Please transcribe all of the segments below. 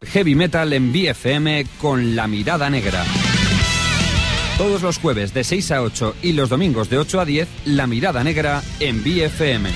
Heavy Metal en BFM con La Mirada Negra. Todos los jueves de 6 a 8 y los domingos de 8 a 10, La Mirada Negra en BFM.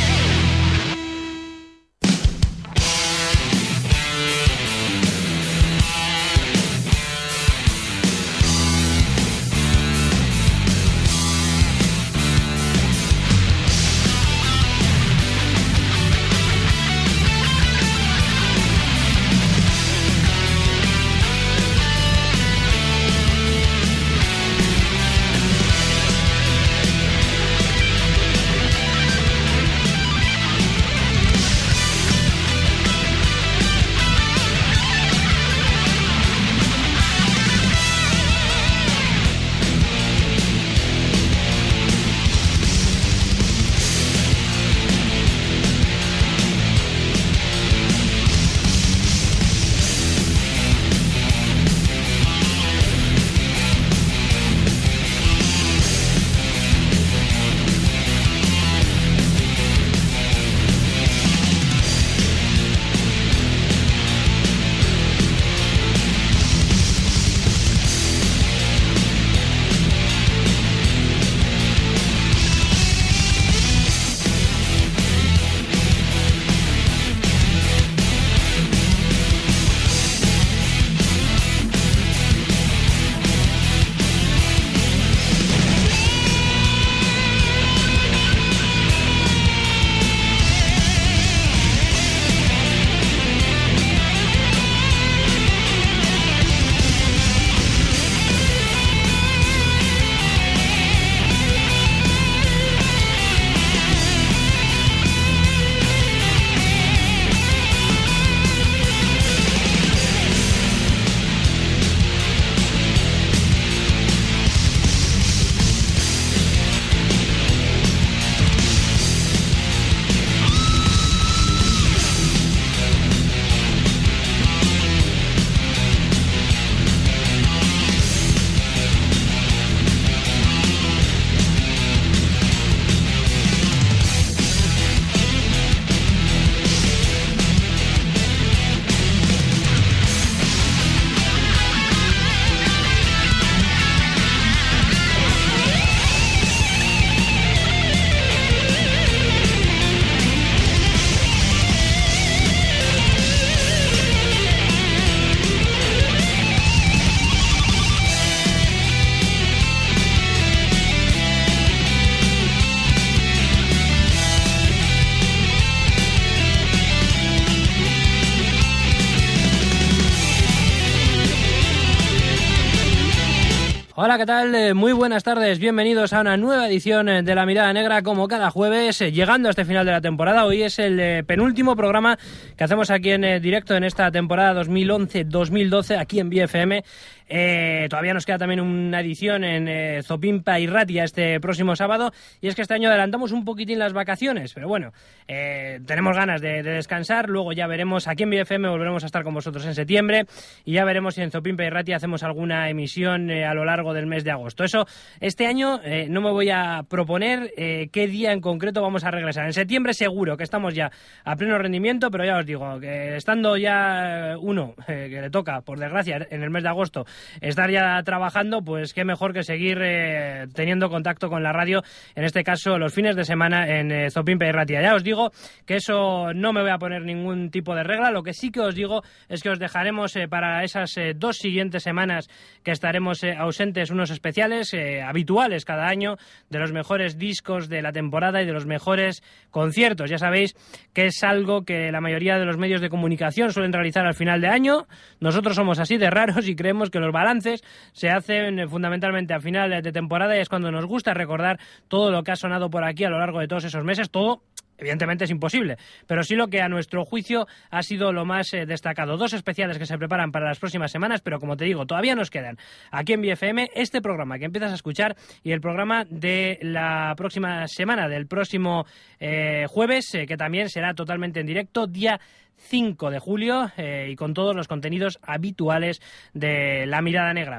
Hola, ¿qué tal? Muy buenas tardes, bienvenidos a una nueva edición de La Mirada Negra, como cada jueves, llegando a este final de la temporada. Hoy es el penúltimo programa que hacemos aquí en directo en esta temporada 2011-2012, aquí en BFM. Todavía nos queda también una edición en Zopimpa y Ratia este próximo sábado, y es que este año adelantamos un poquitín las vacaciones, pero bueno, tenemos ganas de descansar. Luego ya veremos, aquí en BFM volveremos a estar con vosotros en septiembre, y ya veremos si en Zopimpa y Ratia hacemos alguna emisión a lo largo del mes de agosto. Eso, este año no me voy a proponer qué día en concreto vamos a regresar. En septiembre seguro que estamos ya a pleno rendimiento, pero ya os digo que estando ya que le toca, por desgracia, en el mes de agosto estar ya trabajando, pues qué mejor que seguir teniendo contacto con la radio, en este caso los fines de semana en Zopimpa y Ratia. Ya os digo que eso no me voy a poner ningún tipo de regla. Lo que sí que os digo es que os dejaremos para esas 2 siguientes semanas que estaremos ausentes unos especiales habituales cada año de los mejores discos de la temporada y de los mejores conciertos. Ya sabéis que es algo que la mayoría de los medios de comunicación suelen realizar al final de año. Nosotros somos así de raros y creemos que los balances se hacen fundamentalmente a final de temporada, y es cuando nos gusta recordar todo lo que ha sonado por aquí a lo largo de todos esos meses. Todo evidentemente es imposible, pero sí lo que a nuestro juicio ha sido lo más destacado. 2 especiales que se preparan para las próximas semanas, pero como te digo, todavía nos quedan aquí en BFM este programa que empiezas a escuchar y el programa de la próxima semana, del próximo jueves, que también será totalmente en directo, día 5 de julio, y con todos los contenidos habituales de La Mirada Negra.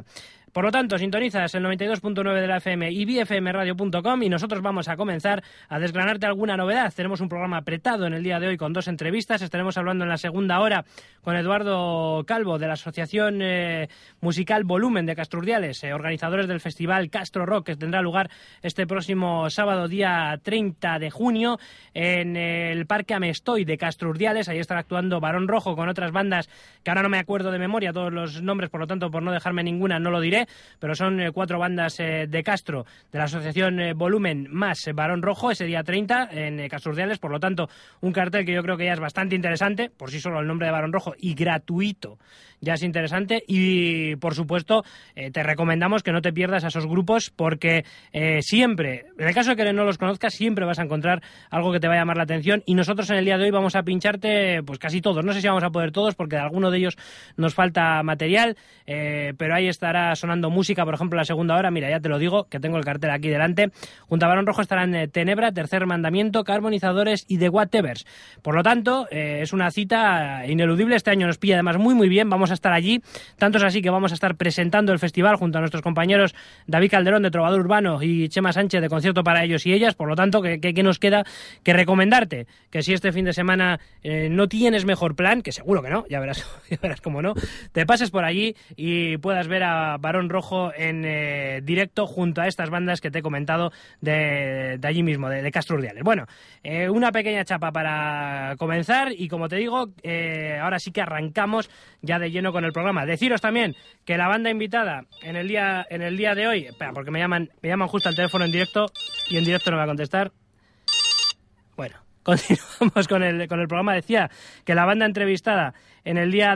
Por lo tanto, sintonizas el 92.9 de la FM y bfmradio.com y nosotros vamos a comenzar a desgranarte alguna novedad. Tenemos un programa apretado en el día de hoy con 2 entrevistas. Estaremos hablando en la segunda hora con Eduardo Calvo de la Asociación Musical Volumen de Castrurdiales, organizadores del festival Castro Rock, que tendrá lugar este próximo sábado, día 30 de junio, en el Parque Amestoy de Castrurdiales. Ahí estará actuando Barón Rojo con otras bandas que ahora no me acuerdo de memoria todos los nombres, por lo tanto, por no dejarme ninguna, no lo diré. Pero son 4 bandas de Castro, de la asociación Volumen, más Barón Rojo, ese día 30 en Castrurdiales. Por lo tanto, un cartel que yo creo que ya es bastante interesante, por sí solo el nombre de Barón Rojo, y gratuito, ya es interesante. Y, por supuesto, te recomendamos que no te pierdas a esos grupos, porque siempre, en el caso de que no los conozcas, siempre vas a encontrar algo que te va a llamar la atención. Y nosotros en el día de hoy vamos a pincharte pues casi todos. No sé si vamos a poder todos, porque de alguno de ellos nos falta material, pero ahí estará sonando música. Por ejemplo, la segunda hora, mira, ya te lo digo, que tengo el cartel aquí delante. Junto a Barón Rojo estarán Tenebra, Tercer Mandamiento, Carbonizadores y The Whatevers. Por lo tanto, es una cita ineludible. Este año nos pilla además muy bien. Vamos a estar allí, tanto es así que vamos a estar presentando el festival junto a nuestros compañeros David Calderón de Trovador Urbano y Chema Sánchez de Concierto para Ellos y Ellas. Por lo tanto, ¿qué nos queda que recomendarte? Que si este fin de semana no tienes mejor plan, que seguro que no, ya verás cómo no, te pases por allí y puedas ver a Barón Rojo en directo junto a estas bandas que te he comentado de allí mismo, de Castrurdiales. Bueno, una pequeña chapa para comenzar y, como te digo, ahora sí que arrancamos ya de lleno con el programa. Deciros también que la banda invitada en el día de hoy, espera, porque me llaman justo al teléfono en directo y en directo no me va a contestar. Bueno, continuamos con el programa. Decía que la banda entrevistada en el día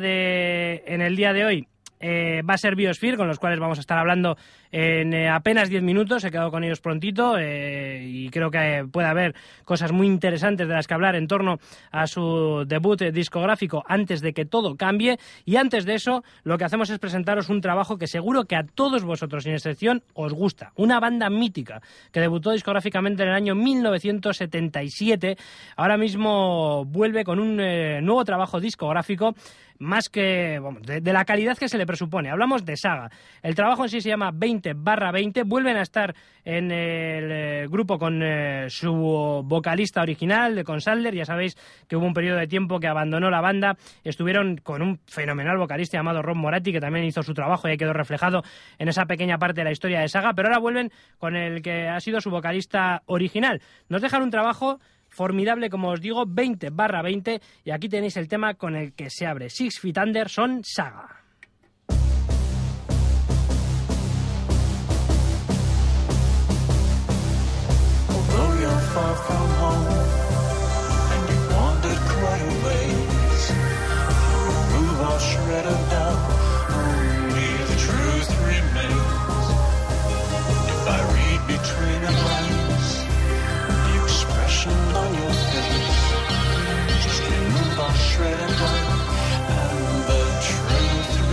de hoy va a ser Biosphere, con los cuales vamos a estar hablando en apenas 10 minutos. He quedado con ellos prontito y creo que puede haber cosas muy interesantes de las que hablar en torno a su debut discográfico antes de que todo cambie. Y antes de eso, lo que hacemos es presentaros un trabajo que seguro que a todos vosotros, sin excepción, os gusta. Una banda mítica que debutó discográficamente en el año 1977. Ahora mismo vuelve con un nuevo trabajo discográfico más que de la calidad que se le presupone. Hablamos de Saga. El trabajo en sí se llama 20/20. Vuelven a estar en el grupo con su vocalista original, de Consalder. Ya sabéis que hubo un periodo de tiempo que abandonó la banda. Estuvieron con un fenomenal vocalista llamado Rob Moratti, que también hizo su trabajo y ahí quedó reflejado en esa pequeña parte de la historia de Saga. Pero ahora vuelven con el que ha sido su vocalista original. Nos dejan un trabajo formidable, como os digo, 20/20, y aquí tenéis el tema con el que se abre. 6 Feet Under son Saga. Although you're far from home and you wandered quite a ways, move all shredded down, only the truth remains. If I read between the lines, the expression on your face, just remove all shredded down, and the truth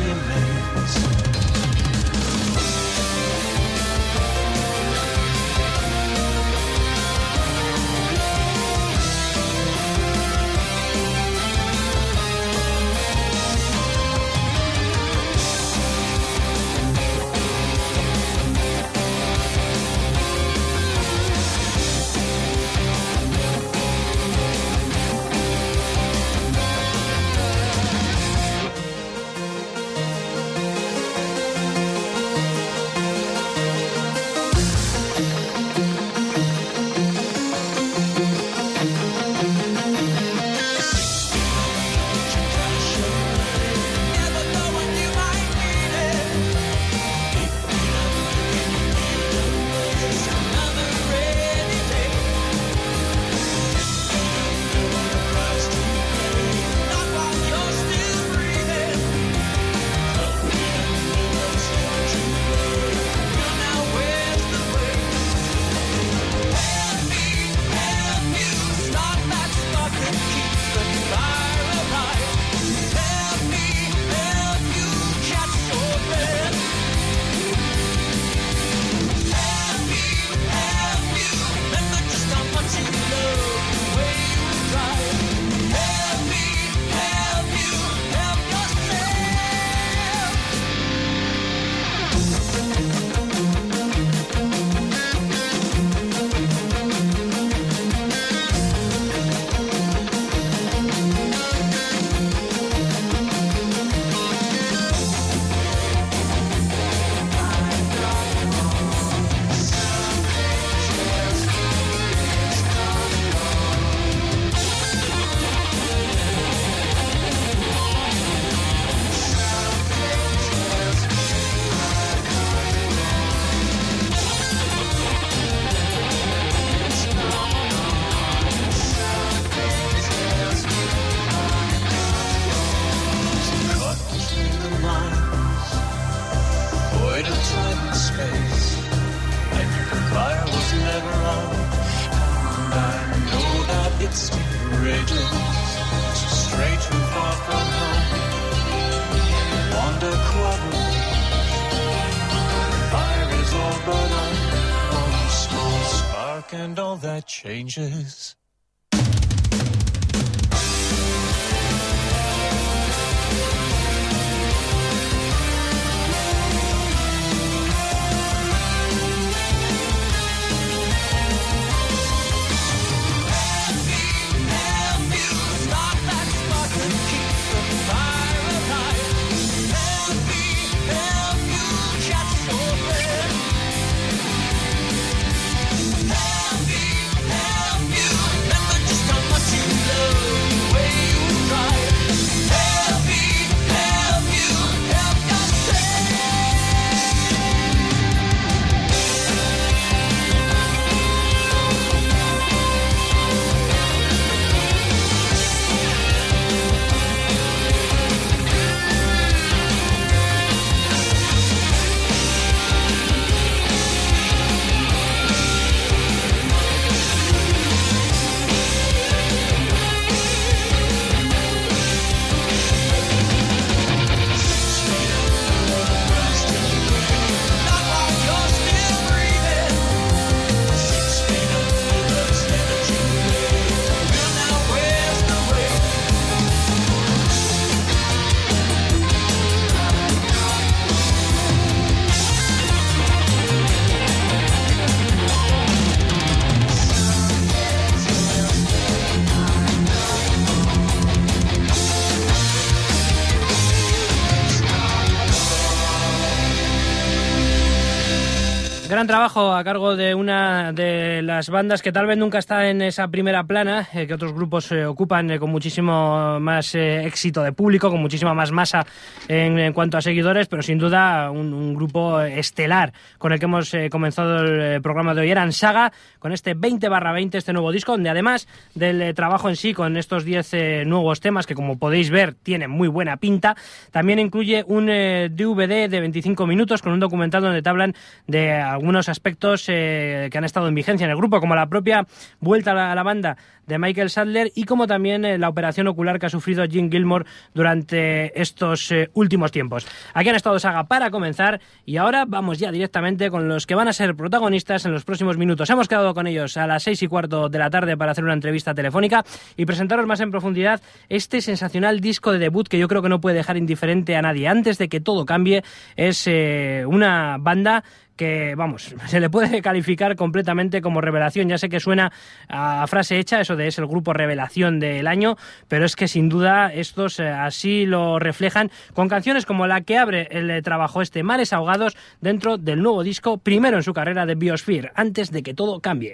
and all that changes. Gran trabajo a cargo de una de las bandas que tal vez nunca está en esa primera plana, que otros grupos ocupan con muchísimo más éxito de público, con muchísima más masa en cuanto a seguidores, pero sin duda un grupo estelar con el que hemos comenzado el programa de hoy. Eran Saga, con este 20/20, este nuevo disco, donde además del trabajo en sí, con estos 10 nuevos temas, que como podéis ver tienen muy buena pinta, también incluye un DVD de 25 minutos con un documental donde te hablan de algunos aspectos que han estado en vigencia en el grupo, como la propia vuelta a la banda de Michael Sadler y como también la operación ocular que ha sufrido Jim Gilmore durante estos últimos tiempos. Aquí han estado Saga para comenzar y ahora vamos ya directamente con los que van a ser protagonistas en los próximos minutos. Hemos quedado con ellos a las 6:15 de la tarde para hacer una entrevista telefónica y presentaros más en profundidad este sensacional disco de debut que yo creo que no puede dejar indiferente a nadie. Antes de que todo cambie, es una banda que, vamos, se le puede calificar completamente como revelación. Ya sé que suena a frase hecha, eso de es el grupo revelación del año, pero es que sin duda estos así lo reflejan con canciones como la que abre el trabajo este, Mares Ahogados, dentro del nuevo disco, primero en su carrera de Biosphere, antes de que todo cambie.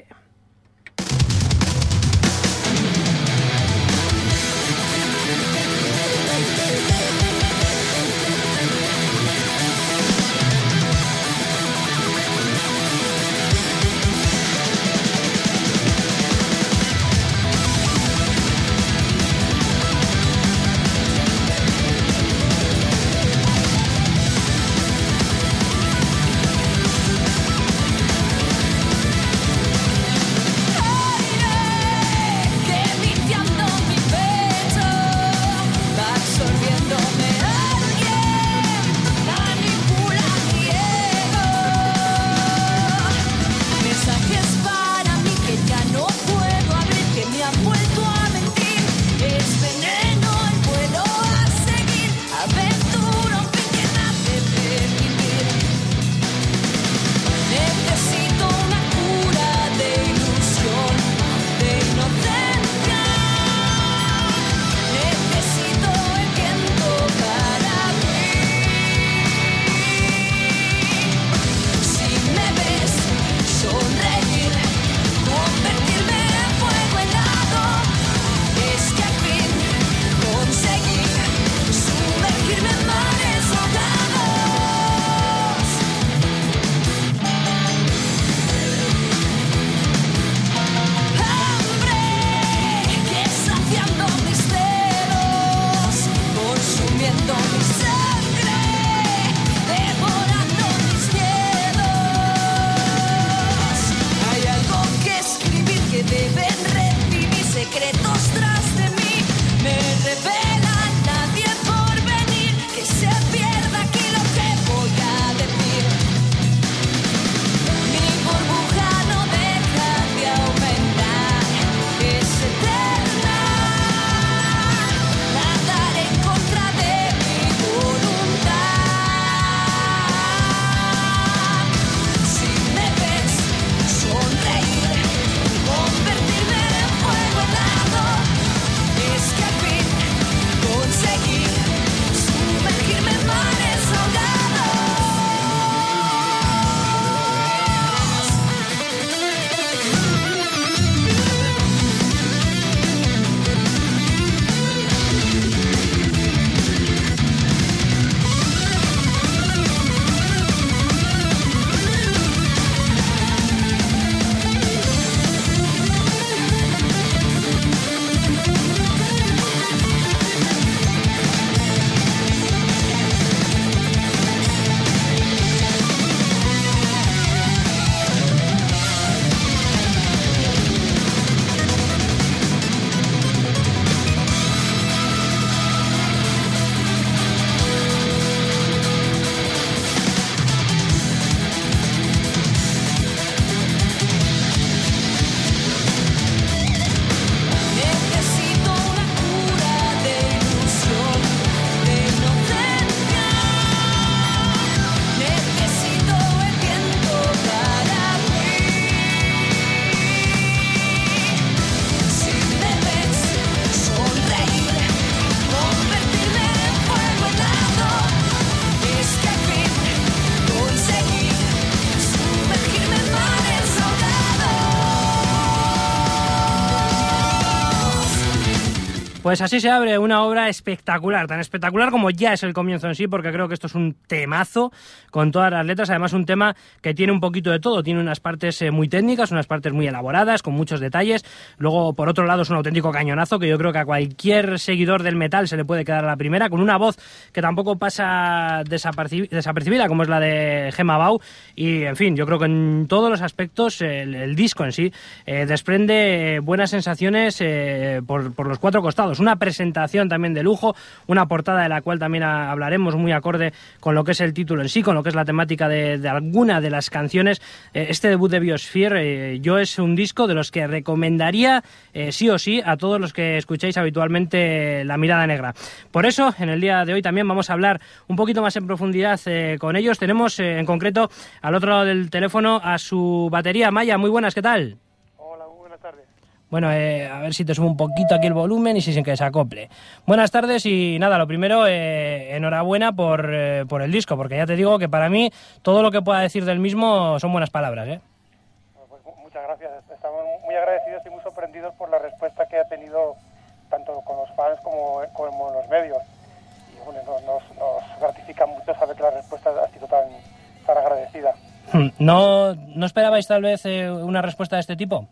Pues así se abre una obra espectacular, tan espectacular como ya es el comienzo en sí, porque creo que esto es un temazo con todas las letras, además un tema que tiene un poquito de todo, tiene unas partes muy técnicas, unas partes muy elaboradas, con muchos detalles, luego por otro lado es un auténtico cañonazo que yo creo que a cualquier seguidor del metal se le puede quedar a la primera, con una voz que tampoco pasa desapercibida como es la de Gemma Bau, y en fin, yo creo que en todos los aspectos el disco en sí desprende buenas sensaciones por los cuatro costados. Una presentación también de lujo, una portada de la cual también hablaremos muy acorde con lo que es el título en sí, con lo que es la temática de alguna de las canciones. Este debut de Biosphere yo es un disco de los que recomendaría sí o sí a todos los que escucháis habitualmente La Mirada Negra. Por eso, en el día de hoy también vamos a hablar un poquito más en profundidad con ellos. Tenemos en concreto al otro lado del teléfono a su batería. Maya, muy buenas, ¿qué tal? Hola, muy buenas tardes. Bueno, a ver si te subo un poquito aquí el volumen y sin que se acople. Buenas tardes y nada, lo primero, enhorabuena por el disco, porque ya te digo que para mí todo lo que pueda decir del mismo son buenas palabras, ¿eh? Pues muchas gracias. Estamos muy agradecidos y muy sorprendidos por la respuesta que ha tenido tanto con los fans como en los medios. Y bueno, nos gratifica mucho saber que la respuesta ha sido tan agradecida. ¿No esperabais tal vez una respuesta de este tipo?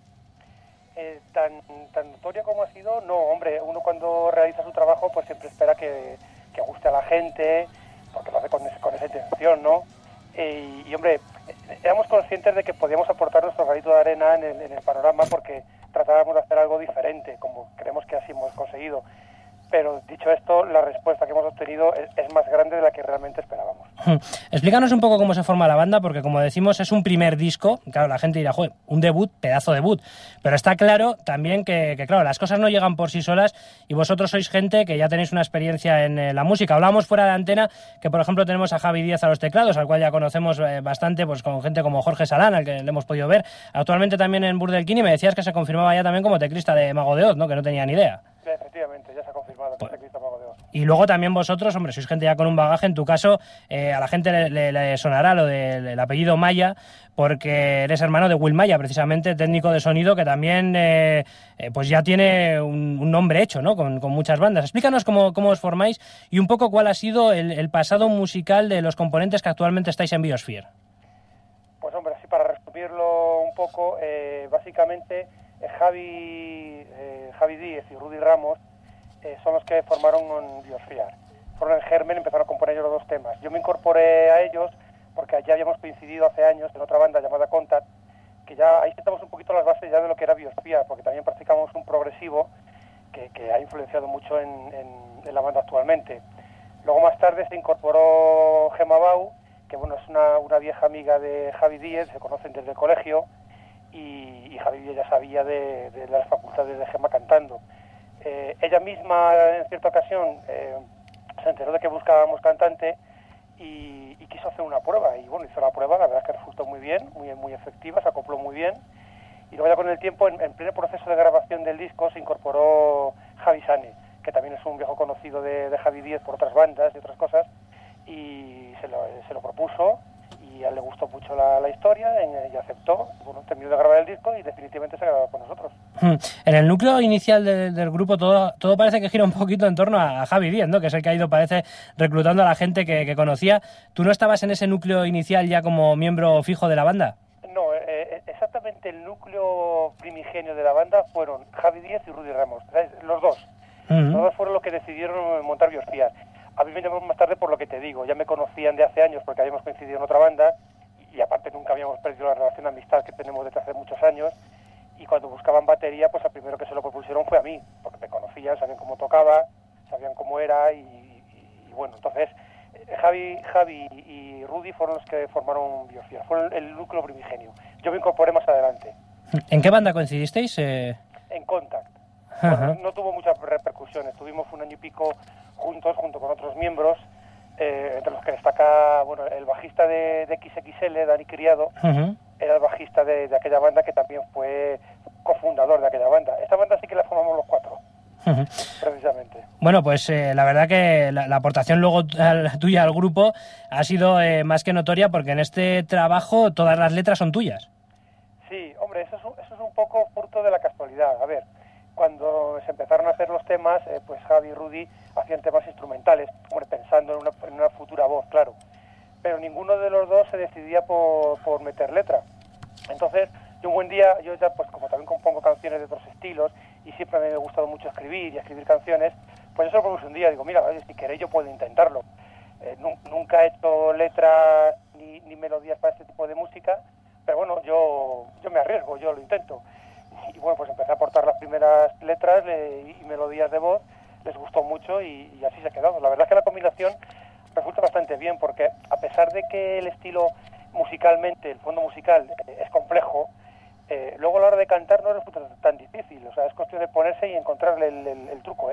Tan notoria como ha sido, no, hombre, uno cuando realiza su trabajo pues siempre espera que guste a la gente, porque lo hace con esa intención, ¿no? Y hombre, éramos conscientes de que podíamos aportar nuestro granito de arena en el panorama porque tratábamos de hacer algo diferente, como creemos que así hemos conseguido. Pero dicho esto, la respuesta que hemos obtenido es más grande de la que realmente esperábamos. Explícanos un poco cómo se forma la banda, porque como decimos es un primer disco. Claro, la gente dirá, joder, un debut, pedazo debut. Pero está claro también que claro, las cosas no llegan por sí solas y vosotros sois gente que ya tenéis una experiencia en la música. Hablábamos fuera de antena que, por ejemplo, tenemos a Javi Díaz a los teclados, al cual ya conocemos bastante, pues con gente como Jorge Salán, al que le hemos podido ver. Actualmente también en Burdelkin, y me decías que se confirmaba ya también como teclista de Mago de Oz, ¿no? Que no tenía ni idea. Efectivamente, ya se ha confirmado que es teclista Mago de Oz. Y luego también vosotros, hombre, sois gente ya con un bagaje. En tu caso, a la gente le sonará lo del apellido Maya, porque eres hermano de Will Maya, precisamente técnico de sonido, que también pues ya tiene un nombre hecho, ¿no? Con muchas bandas. Explícanos cómo os formáis y un poco cuál ha sido el pasado musical de los componentes que actualmente estáis en Biosphere. Pues hombre, así para resumirlo un poco, básicamente Javi Díaz y Rudy Ramos son los que formaron Biosphere. Fueron el germen, empezaron a componer ellos los dos temas. Yo me incorporé a ellos porque ya habíamos coincidido hace años en otra banda llamada Contact, que ya ahí sentamos un poquito las bases ya de lo que era Biosphere, porque también practicamos un progresivo que ha influenciado mucho en la banda actualmente. Luego más tarde se incorporó Gemma Bau, que bueno, es una vieja amiga de Javi Díaz, se conocen desde el colegio, y Javi Díaz ya sabía de las facultades de Gemma cantando. Ella misma en cierta ocasión se enteró de que buscábamos cantante y quiso hacer una prueba, y bueno, hizo la prueba, la verdad es que resultó muy bien, muy efectiva, se acopló muy bien, y luego ya con el tiempo, en pleno proceso de grabación del disco, se incorporó Javi Sane, que también es un viejo conocido de Javi Díaz por otras bandas y otras cosas, y se lo propuso, y a él le gustó mucho la historia, y aceptó. Bueno, terminó de grabar el disco y definitivamente se ha grabado con nosotros. En el núcleo inicial del grupo todo parece que gira un poquito en torno a Javi Díaz, ¿no? Que es el que ha ido, parece, reclutando a la gente que conocía. ¿Tú no estabas en ese núcleo inicial ya como miembro fijo de la banda? No, exactamente el núcleo primigenio de la banda fueron Javi Díaz y Rudy Ramos, ¿sabes? Los dos. Los dos fueron los que decidieron montar Biosphere. A mí me llamó más tarde por lo que te digo, ya me conocían de hace años porque habíamos coincidido en otra banda y aparte nunca habíamos perdido la relación de amistad que tenemos desde hace muchos años, y cuando buscaban batería pues al primero que se lo propusieron fue a mí, porque me conocían, sabían cómo tocaba, sabían cómo era y bueno, entonces Javi y Rudy fueron los que formaron Biosphere, fueron el núcleo primigenio. Yo me incorporé más adelante. ¿En qué banda coincidisteis? En Contact. Bueno, no tuvo muchas repercusiones, estuvimos un año y pico juntos, junto con otros miembros, entre los que destaca bueno, el bajista de XXL, Dani Criado, era el bajista de aquella banda, que también fue cofundador de aquella banda. Esta banda sí que la formamos los cuatro, precisamente. Bueno, pues la verdad que la aportación luego tuya al grupo ha sido más que notoria, porque en este trabajo todas las letras son tuyas. Sí, hombre, eso es un poco fruto de la casualidad. A ver, cuando se empezaron a hacer los temas, pues Javi y Rudy hacían temas instrumentales, hombre, pensando en una futura voz, claro. Pero ninguno de los dos se decidía por meter letra. Entonces, yo un buen día, yo ya pues como también compongo canciones de otros estilos y siempre me ha gustado mucho escribir y escribir canciones, pues eso lo propuse un día, digo, mira, si queréis yo puedo intentarlo. Nunca he hecho letras ni melodías para este tipo de música, pero bueno, yo me arriesgo, yo lo intento. Y bueno, pues empecé a aportar las primeras letras y melodías de voz, les gustó mucho y así se ha quedado. La verdad es que la combinación resulta bastante bien, porque a pesar de que el estilo musicalmente, el fondo musical es complejo, luego a la hora de cantar no resulta tan difícil, o sea, es cuestión de ponerse y encontrarle el truco,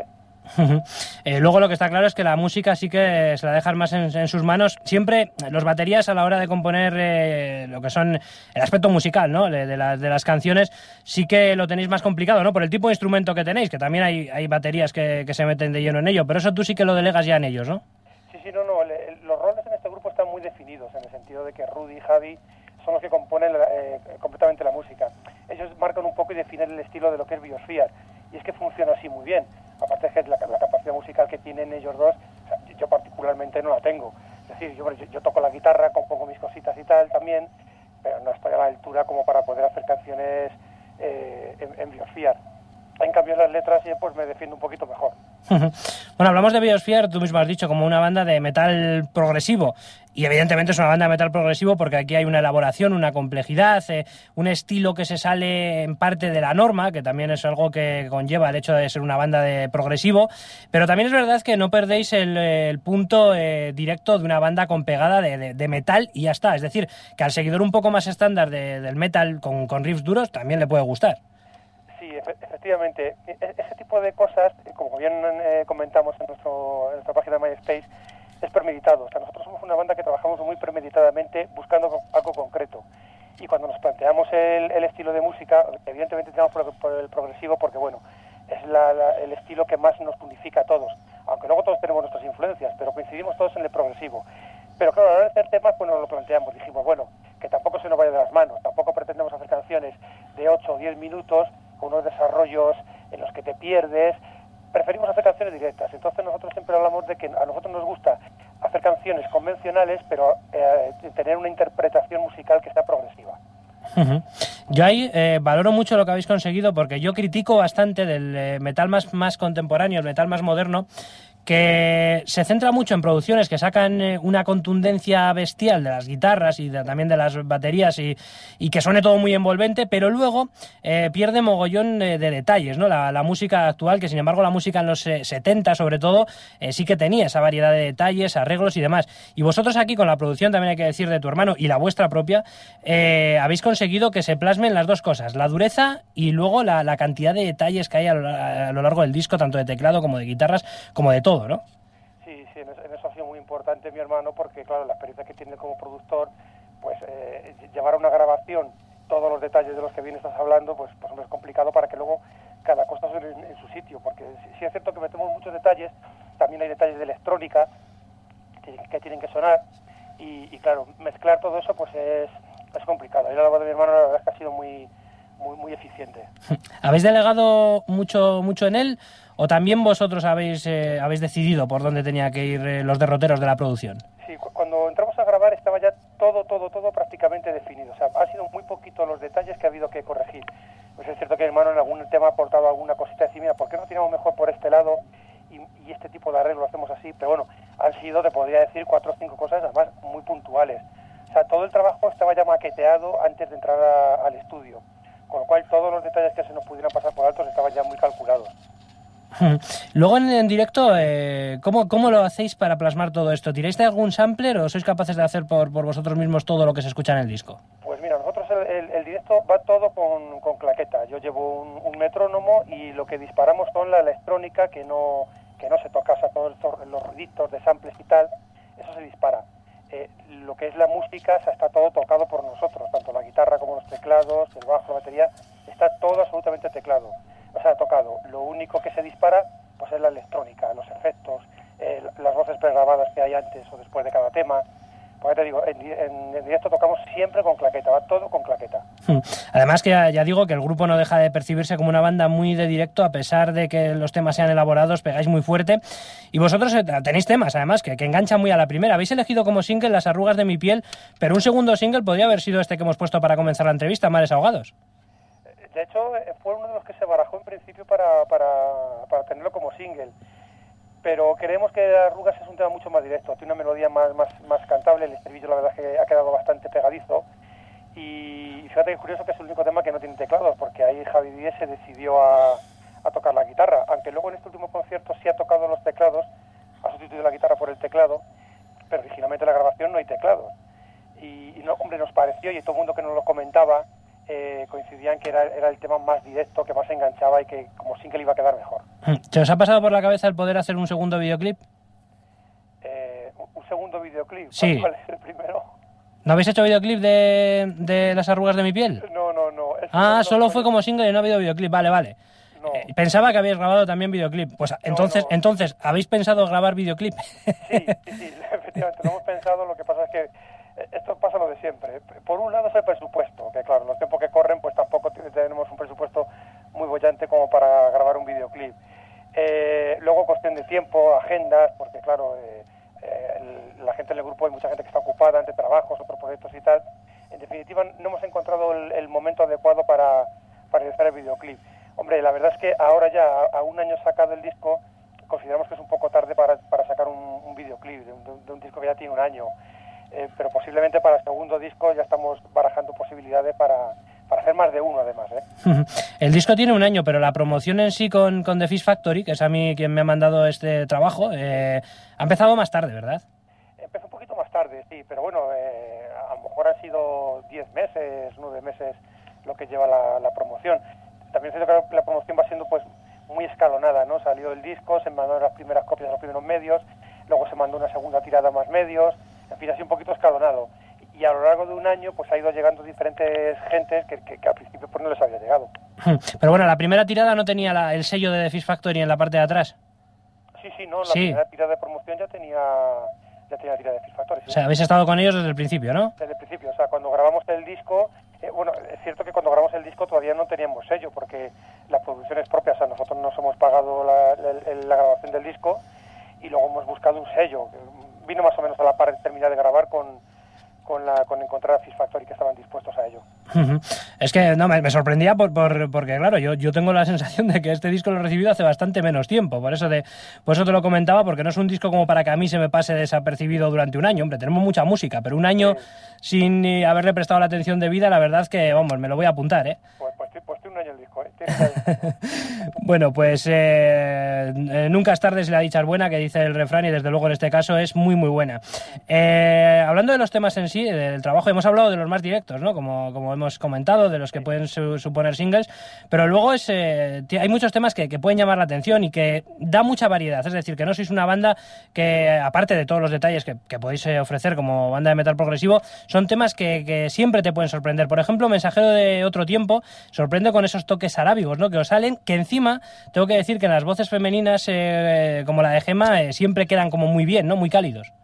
Luego lo que está claro es que la música sí que se la dejan más en sus manos. Siempre los baterías a la hora de componer lo que son el aspecto musical, ¿no? de las canciones, sí que lo tenéis más complicado, ¿no? Por el tipo de instrumento que tenéis, que también hay baterías que se meten de lleno en ello, pero eso tú sí que lo delegas ya en ellos, ¿no? Sí, no, los roles en este grupo están muy definidos, en el sentido de que Rudy y Javi son los que componen completamente la música. Ellos marcan un poco y definen el estilo de lo que es Biosphere, y es que funciona así muy bien. Aparte es que la capacidad musical que tienen ellos dos, o sea, yo particularmente no la tengo. Es decir, yo toco la guitarra, compongo mis cositas y tal también, pero no estoy a la altura como para poder hacer canciones en Biosphere. En cambio, en las letras pues me defiendo un poquito mejor. Bueno, hablamos de Biosphere, tú mismo has dicho, como una banda de metal progresivo. Y evidentemente es una banda de metal progresivo porque aquí hay una elaboración, una complejidad, un estilo que se sale en parte de la norma, que también es algo que conlleva el hecho de ser una banda de progresivo. Pero también es verdad que no perdéis el punto directo de una banda con pegada de metal y ya está. Es decir, que al seguidor un poco más estándar del metal con riffs duros también le puede gustar. Sí, efectivamente. Ese tipo de cosas, como bien comentamos en nuestra página de MySpace, es premeditado. O sea, nosotros somos una banda que trabajamos muy premeditadamente buscando algo concreto. Y cuando nos planteamos el estilo de música, evidentemente tenemos por el progresivo porque, bueno, es el estilo que más nos unifica a todos. Aunque luego todos tenemos nuestras influencias, pero coincidimos todos en el progresivo. Pero claro, a la hora de hacer temas, pues nos lo planteamos. Dijimos, bueno, que tampoco se nos vaya de las manos. Tampoco pretendemos hacer canciones de 8 o 10 minutos con unos desarrollos en los que te pierdes. Preferimos hacer canciones directas. Entonces nosotros siempre hablamos de que a nosotros nos gusta hacer canciones convencionales, pero tener una interpretación musical que sea progresiva. Yo ahí valoro mucho lo que habéis conseguido, porque yo critico bastante del metal más contemporáneo, el metal más moderno, que se centra mucho en producciones que sacan una contundencia bestial de las guitarras y también de las baterías y que suene todo muy envolvente, pero luego pierde mogollón de detalles, ¿no? La música actual, que sin embargo la música en los 70 sobre todo sí que tenía esa variedad de detalles, arreglos y demás. Y vosotros aquí con la producción, también hay que decir, de tu hermano y la vuestra propia, habéis conseguido que se plasmen las dos cosas, la dureza y luego la cantidad de detalles que hay a lo largo del disco, tanto de teclado como de guitarras, como de todo, ¿no? Sí, en eso ha sido muy importante mi hermano, porque claro, la experiencia que tiene como productor, pues llevar a una grabación todos los detalles de los que bien estás hablando, pues es complicado para que luego cada cosa suene en su sitio, porque sí es cierto que metemos muchos detalles, también hay detalles de electrónica que tienen que sonar, y claro, mezclar todo eso pues es complicado. Y la labor de mi hermano la verdad es que ha sido muy eficiente. ¿Habéis delegado mucho en él o también vosotros habéis decidido por dónde tenía que ir los derroteros de la producción? Sí, cuando entramos a grabar estaba ya todo prácticamente definido. O sea, han sido muy poquitos los detalles que ha habido que corregir. Pues es cierto que mi hermano en algún tema ha aportado alguna cosita así, mira, ¿por qué no tiramos mejor por este lado y este tipo de arreglo lo hacemos así? Pero bueno, han sido, te podría decir, 4 o 5 cosas además muy puntuales. O sea, todo el trabajo estaba ya maqueteado antes de entrar al estudio, con lo cual todos los detalles que se nos pudieran pasar por altos estaban ya muy calculados. Luego en directo, ¿cómo lo hacéis para plasmar todo esto? ¿Tiráis de algún sampler o sois capaces de hacer por vosotros mismos todo lo que se escucha en el disco? Pues mira, nosotros el directo va todo con claqueta. Yo llevo un metrónomo y lo que disparamos son la electrónica que no se toca, o sea, todos los ruiditos de samples y tal, eso se dispara. Lo que es la música, o sea, está todo tocado por nosotros, tanto la guitarra como los teclados, el bajo, la batería, está todo absolutamente tocado. Lo único que se dispara pues es la electrónica, los efectos, las voces pregrabadas que hay antes o después de cada tema, Pues te digo, en directo tocamos siempre con claqueta, va todo con claqueta. Además que ya digo que el grupo no deja de percibirse como una banda muy de directo, a pesar de que los temas sean elaborados, pegáis muy fuerte. Y vosotros tenéis temas, además, que enganchan muy a la primera. Habéis elegido como single Las arrugas de mi piel, pero un segundo single podría haber sido este que hemos puesto para comenzar la entrevista, Mares ahogados. De hecho, fue uno de los que se barajó en principio para tenerlo como single. Pero creemos que Arrugas es un tema mucho más directo, tiene una melodía más cantable, el estribillo la verdad es que ha quedado bastante pegadizo y fíjate que es curioso que es el único tema que no tiene teclados, porque ahí Javi Díez se decidió a tocar la guitarra, aunque luego en este último concierto sí ha tocado los teclados, ha sustituido la guitarra por el teclado, pero originalmente en la grabación no hay teclados. Y no, hombre, nos pareció, y todo el mundo que nos lo comentaba, coincidían que era el tema más directo, que más enganchaba y que como single iba a quedar mejor. ¿Se os ha pasado por la cabeza el poder hacer un segundo videoclip? ¿Un segundo videoclip? Sí. ¿Cuál es el primero? ¿No habéis hecho videoclip de Las arrugas de mi piel? No. Solo fue como single y no ha habido videoclip, vale. No. Pensaba que habéis grabado también videoclip. Pues entonces, ¿habéis pensado grabar videoclip? Sí, efectivamente, lo hemos pensado, lo que pasa es que esto pasa lo de siempre. Por un lado es el presupuesto, que claro, en los tiempos que corren pues tampoco tenemos un presupuesto muy bollante como para grabar un videoclip. Luego cuestión de tiempo, agendas, porque claro, la gente en el grupo, hay mucha gente que está ocupada entre trabajos, otros proyectos y tal. En definitiva, no hemos encontrado el momento adecuado para realizar el videoclip. Hombre, la verdad es que ahora ya, a un año sacado el disco, consideramos que es un poco tarde para sacar un videoclip de un disco que ya tiene un año. Pero posiblemente para el segundo disco ya estamos barajando posibilidades para hacer más de uno, además. El disco tiene un año, pero la promoción en sí con The Fish Factory, que es a mí quien me ha mandado este trabajo, ha empezado más tarde, ¿verdad? Empezó un poquito más tarde, sí, pero bueno, a lo mejor han sido 10 meses, 9 meses lo que lleva la promoción. También es cierto que la promoción va siendo pues muy escalonada, ¿no? Salió el disco, se mandaron las primeras copias a los primeros medios, luego se mandó una segunda tirada a más medios, en fin, así un poquito escalonado. Y a lo largo de un año pues ha ido llegando diferentes gentes que al principio pues no les había llegado. Pero bueno, la primera tirada no tenía el sello de The Fish Factory en la parte de atrás. Sí, no, la primera tirada de promoción ya tenía tirada de Fish Factory. Sí. O sea, habéis estado con ellos desde el principio, ¿no? Desde el principio, o sea, cuando grabamos el disco, bueno, es cierto que cuando grabamos el disco todavía no teníamos sello, porque la producción es propia, o sea, nosotros nos hemos pagado la grabación del disco y luego hemos buscado un sello. Vino más o menos a la par de terminar de grabar con encontrar a Fish Factory, que estaban dispuestos a ello. Es que no me sorprendía porque claro, yo tengo la sensación de que este disco lo he recibido hace bastante menos tiempo, por eso te lo comentaba, porque no es un disco como para que a mí se me pase desapercibido durante un año. Hombre, tenemos mucha música, pero un año sin haberle prestado la atención debida, la verdad es que, vamos, me lo voy a apuntar, ¿eh? Pues un año el disco, Bueno, pues nunca es tarde si la dicha es buena, que dice el refrán, y desde luego en este caso es muy muy buena. Hablando de los temas en sí, del trabajo, hemos hablado de los más directos, ¿no? Como hemos comentado, de los que pueden suponer singles, pero luego hay muchos temas que pueden llamar la atención y que da mucha variedad, es decir, que no sois una banda que, aparte de todos los detalles que podéis ofrecer como banda de metal progresivo, son temas que siempre te pueden sorprender. Por ejemplo, Mensajero de otro tiempo sorprende con esos toques arábigos, ¿no?, que os salen, que encima tengo que decir que en las voces femeninas como la de Gemma siempre quedan como muy bien, ¿no?, muy cálidos.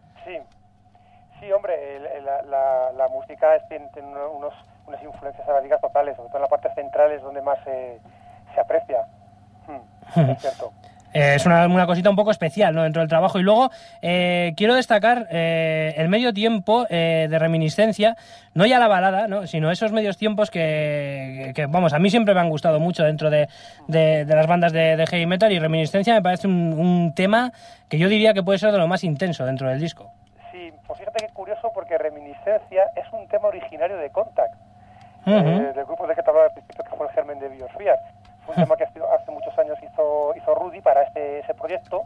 Sí, hombre, la música tiene unas influencias arábigas totales, sobre todo en la parte central es donde más se aprecia. Es cierto. Es una cosita un poco especial, ¿no?, dentro del trabajo. Y luego quiero destacar el medio tiempo de Reminiscencia, no ya la balada, ¿no?, sino esos medios tiempos que vamos, a mí siempre me han gustado mucho dentro de las bandas de heavy metal, y Reminiscencia me parece un tema que yo diría que puede ser de lo más intenso dentro del disco. Sí, pues fíjate qué curioso, porque Reminiscencia es un tema originario de Contact, del grupo de que te hablaba al principio, que fue el germen de Biosphere. Fue un tema que hace muchos años hizo Rudy para ese proyecto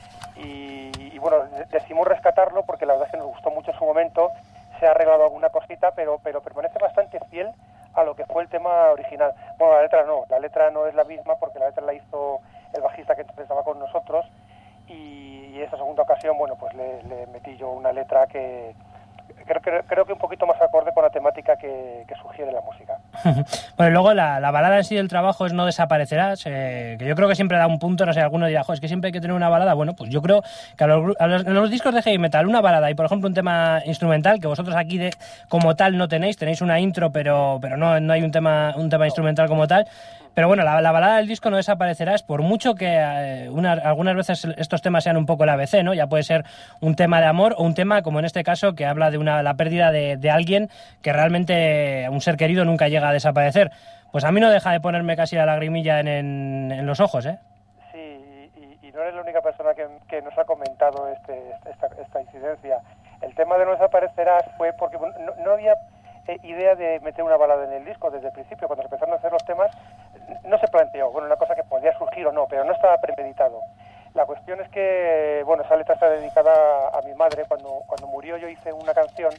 y bueno, decidimos rescatarlo porque la verdad es que nos gustó mucho en su momento. Se ha arreglado alguna cosita, pero permanece bastante fiel a lo que fue el tema original. Bueno, la letra no es la misma, porque la letra la hizo el bajista que entonces estaba con nosotros, y esta segunda ocasión, bueno, pues le metí yo una letra que creo que un poquito más acorde con la temática que sugiere la música. Bueno, y luego la balada en sí del trabajo es No desaparecerás, que yo creo que siempre da un punto, no sé, alguno dirá, es que siempre hay que tener una balada. Bueno, pues yo creo que en los discos de heavy metal, una balada y, por ejemplo, un tema instrumental, que vosotros aquí como tal no tenéis una intro, pero no hay un tema instrumental como tal. Pero bueno, la balada del disco No desaparecerás, por mucho que algunas veces estos temas sean un poco el ABC, ¿no? Ya puede ser un tema de amor o un tema, como en este caso, que habla de la pérdida de alguien que realmente, un ser querido, nunca llega a desaparecer. Pues a mí no deja de ponerme casi la lagrimilla en los ojos, ¿eh? Sí, y no eres la única persona que nos ha comentado esta incidencia. El tema de No desaparecerás fue porque no había idea de meter una balada en el disco desde el principio. Cuando se empezaron a hacer los temas no se planteó, una cosa que podía surgir o no, pero no estaba premeditado. La cuestión es que, esa letra está dedicada a mi madre. Cuando murió yo hice una canción,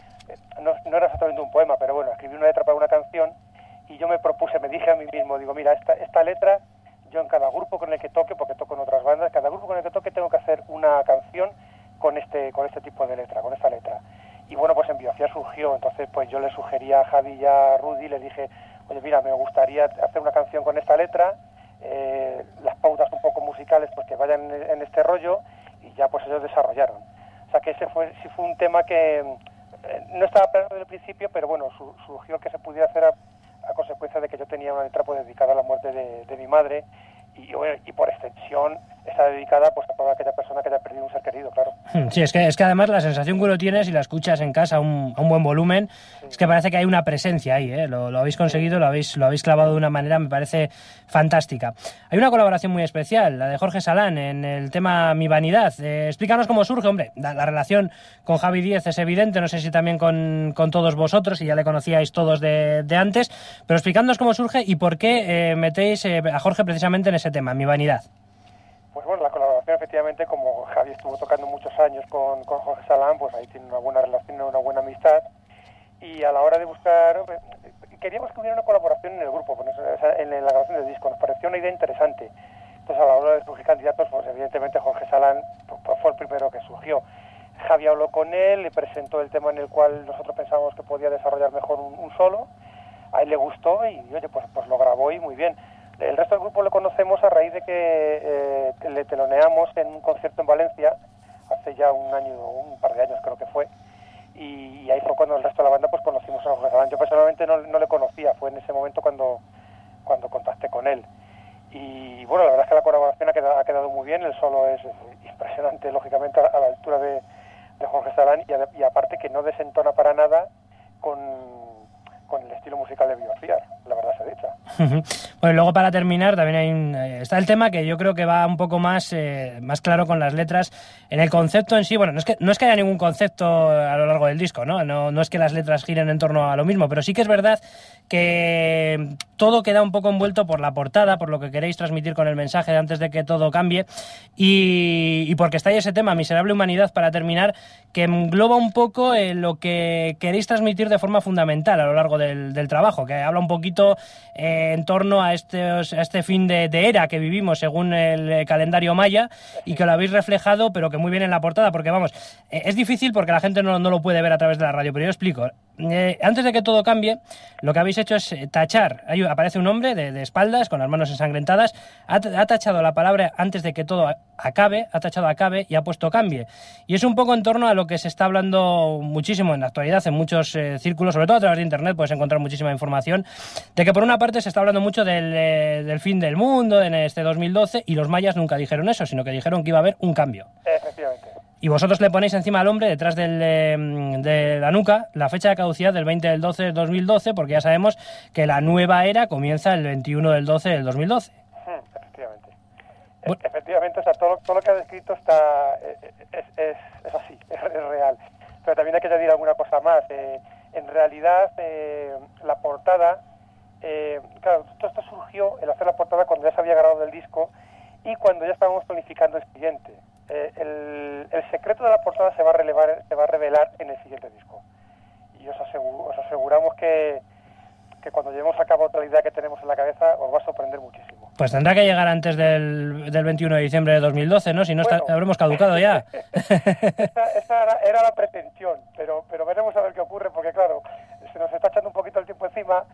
no era exactamente un poema, pero escribí una letra para una canción y yo me dije a mí mismo, digo, mira, esta letra, yo en cada grupo con el que toque, porque toco en otras bandas, cada grupo con el que toque tengo que hacer una canción con este tipo de letra, con esta letra. Y pues en Biosfera surgió. Entonces pues yo le sugerí a Javi y a Rudy, les dije, oye, mira, me gustaría hacer una canción con esta letra, las pautas un poco musicales pues que vayan en este rollo, y ya pues ellos desarrollaron. O sea que ese sí fue un tema que no estaba planeado desde el principio, pero surgió que se pudiera hacer a consecuencia de que yo tenía una letra pues dedicada a la muerte de mi madre, y por extensión está dedicada pues a toda aquella persona que haya perdido un ser querido, claro. Sí, es que además la sensación que uno tiene si la escuchas en casa a un buen volumen, sí, es que parece que hay una presencia ahí, ¿eh? Lo habéis conseguido, lo habéis clavado de una manera, me parece fantástica. Hay una colaboración muy especial, la de Jorge Salán, en el tema Mi Vanidad. Explícanos cómo surge, hombre, la relación con Javi Díez es evidente, no sé si también con todos vosotros, y ya le conocíais todos de antes, pero explicándonos cómo surge y por qué metéis a Jorge precisamente en ese tema, Mi Vanidad. Pues la colaboración, efectivamente, como Javi estuvo tocando muchos años con Jorge Salán, pues ahí tiene una buena relación, una buena amistad, y a la hora de buscar, queríamos que hubiera una colaboración en el grupo, en la grabación del disco, nos pareció una idea interesante. Entonces a la hora de escoger candidatos, pues evidentemente Jorge Salán pues fue el primero que surgió. Javi habló con él, le presentó el tema en el cual nosotros pensábamos que podía desarrollar mejor un solo, a él le gustó y oye, pues lo grabó y muy bien. El resto del grupo lo conocemos a raíz de que le teloneamos en un concierto en Valencia hace ya un par de años creo que fue, y ahí fue cuando el resto de la banda pues conocimos a Jorge Salán. Yo personalmente no le conocía, fue en ese momento cuando contacté con él, y la verdad es que la colaboración ha quedado muy bien. El solo es impresionante, lógicamente a la altura de Jorge Salán, y aparte que no desentona para nada con el estilo musical de Biosfera, la verdad se dicha. Bueno, luego para terminar también está el tema que yo creo que va un poco más claro con las letras en el concepto en sí. Bueno, no es que haya ningún concepto a lo largo del disco, no es que las letras giren en torno a lo mismo, pero sí que es verdad que todo queda un poco envuelto por la portada, por lo que queréis transmitir con el mensaje de Antes de que todo cambie, y porque está ahí ese tema, Miserable Humanidad, para terminar, que engloba un poco lo que queréis transmitir de forma fundamental a lo largo del trabajo, que habla un poquito en torno a este fin de era que vivimos según el calendario maya, y que lo habéis reflejado, pero que muy bien en la portada, porque es difícil porque la gente no lo puede ver a través de la radio, pero yo explico. Antes de que todo cambie, lo que habéis hecho es tachar. Ahí aparece un hombre de espaldas con las manos ensangrentadas, ha tachado la palabra Antes de que todo acabe, ha tachado acabe y ha puesto cambie, y es un poco en torno a lo que se está hablando muchísimo en la actualidad en muchos círculos, sobre todo a través de internet puedes encontrar muchísima información, de que por una parte se está hablando mucho del fin del mundo en este 2012, y los mayas nunca dijeron eso, sino que dijeron que iba a haber un cambio. Efectivamente. Y vosotros le ponéis encima al hombre, detrás de la nuca, la fecha de caducidad del 20 del 12 del 2012, porque ya sabemos que la nueva era comienza el 21 del 12 del 2012. Efectivamente. Bueno. Efectivamente, o sea, todo lo que has descrito es así, es real. Pero también hay que añadir alguna cosa más. En realidad, la portada, claro, todo esto surgió, el hacer la portada, cuando ya se había grabado el disco y cuando ya estábamos planificando el siguiente. El secreto de la portada se va a revelar en el siguiente disco, y os aseguramos que cuando llevemos a cabo otra idea que tenemos en la cabeza os va a sorprender muchísimo. Pues tendrá que llegar antes del 21 de diciembre de 2012, ¿no? Si no, Bueno. habremos caducado ya. Esa era la pretensión, pero veremos a ver qué ocurre, porque claro, se nos está echando un poquito el tiempo encima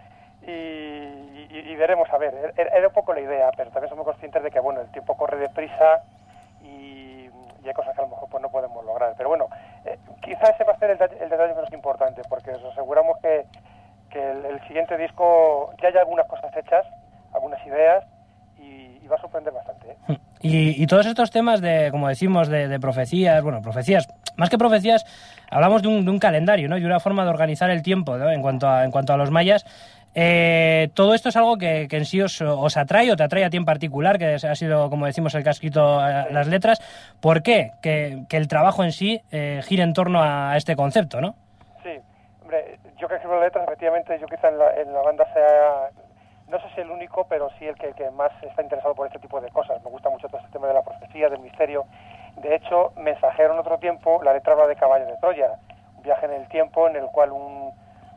y veremos a ver. Era un poco la idea, pero también somos conscientes de que, bueno, el tiempo corre deprisa y hay cosas que a lo mejor pues no podemos lograr. Pero bueno, quizás ese va a ser el detalle menos importante, porque os aseguramos que el siguiente disco ya hay algunas cosas hechas, algunas ideas, y va a sorprender bastante, ¿eh? Y todos estos temas de, como decimos, de profecías, bueno, profecías, más que profecías, hablamos de un calendario, ¿no? Y una forma de organizar el tiempo, ¿no? En cuanto a los mayas. Todo esto es algo que en sí os atrae o te atrae a ti en particular, que ha sido, como decimos, el que ha escrito las letras. ¿Por qué? Que el trabajo en sí gire en torno a este concepto, ¿no? Sí, hombre, yo que escribo letras, efectivamente, yo quizá en la banda sea, no sé si el único, pero sí el que más está interesado por este tipo de cosas. Me gusta mucho todo este tema de la profecía, del misterio. De hecho, Mensajero en otro tiempo, la letra habla de Caballo de Troya, un viaje en el tiempo en el cual un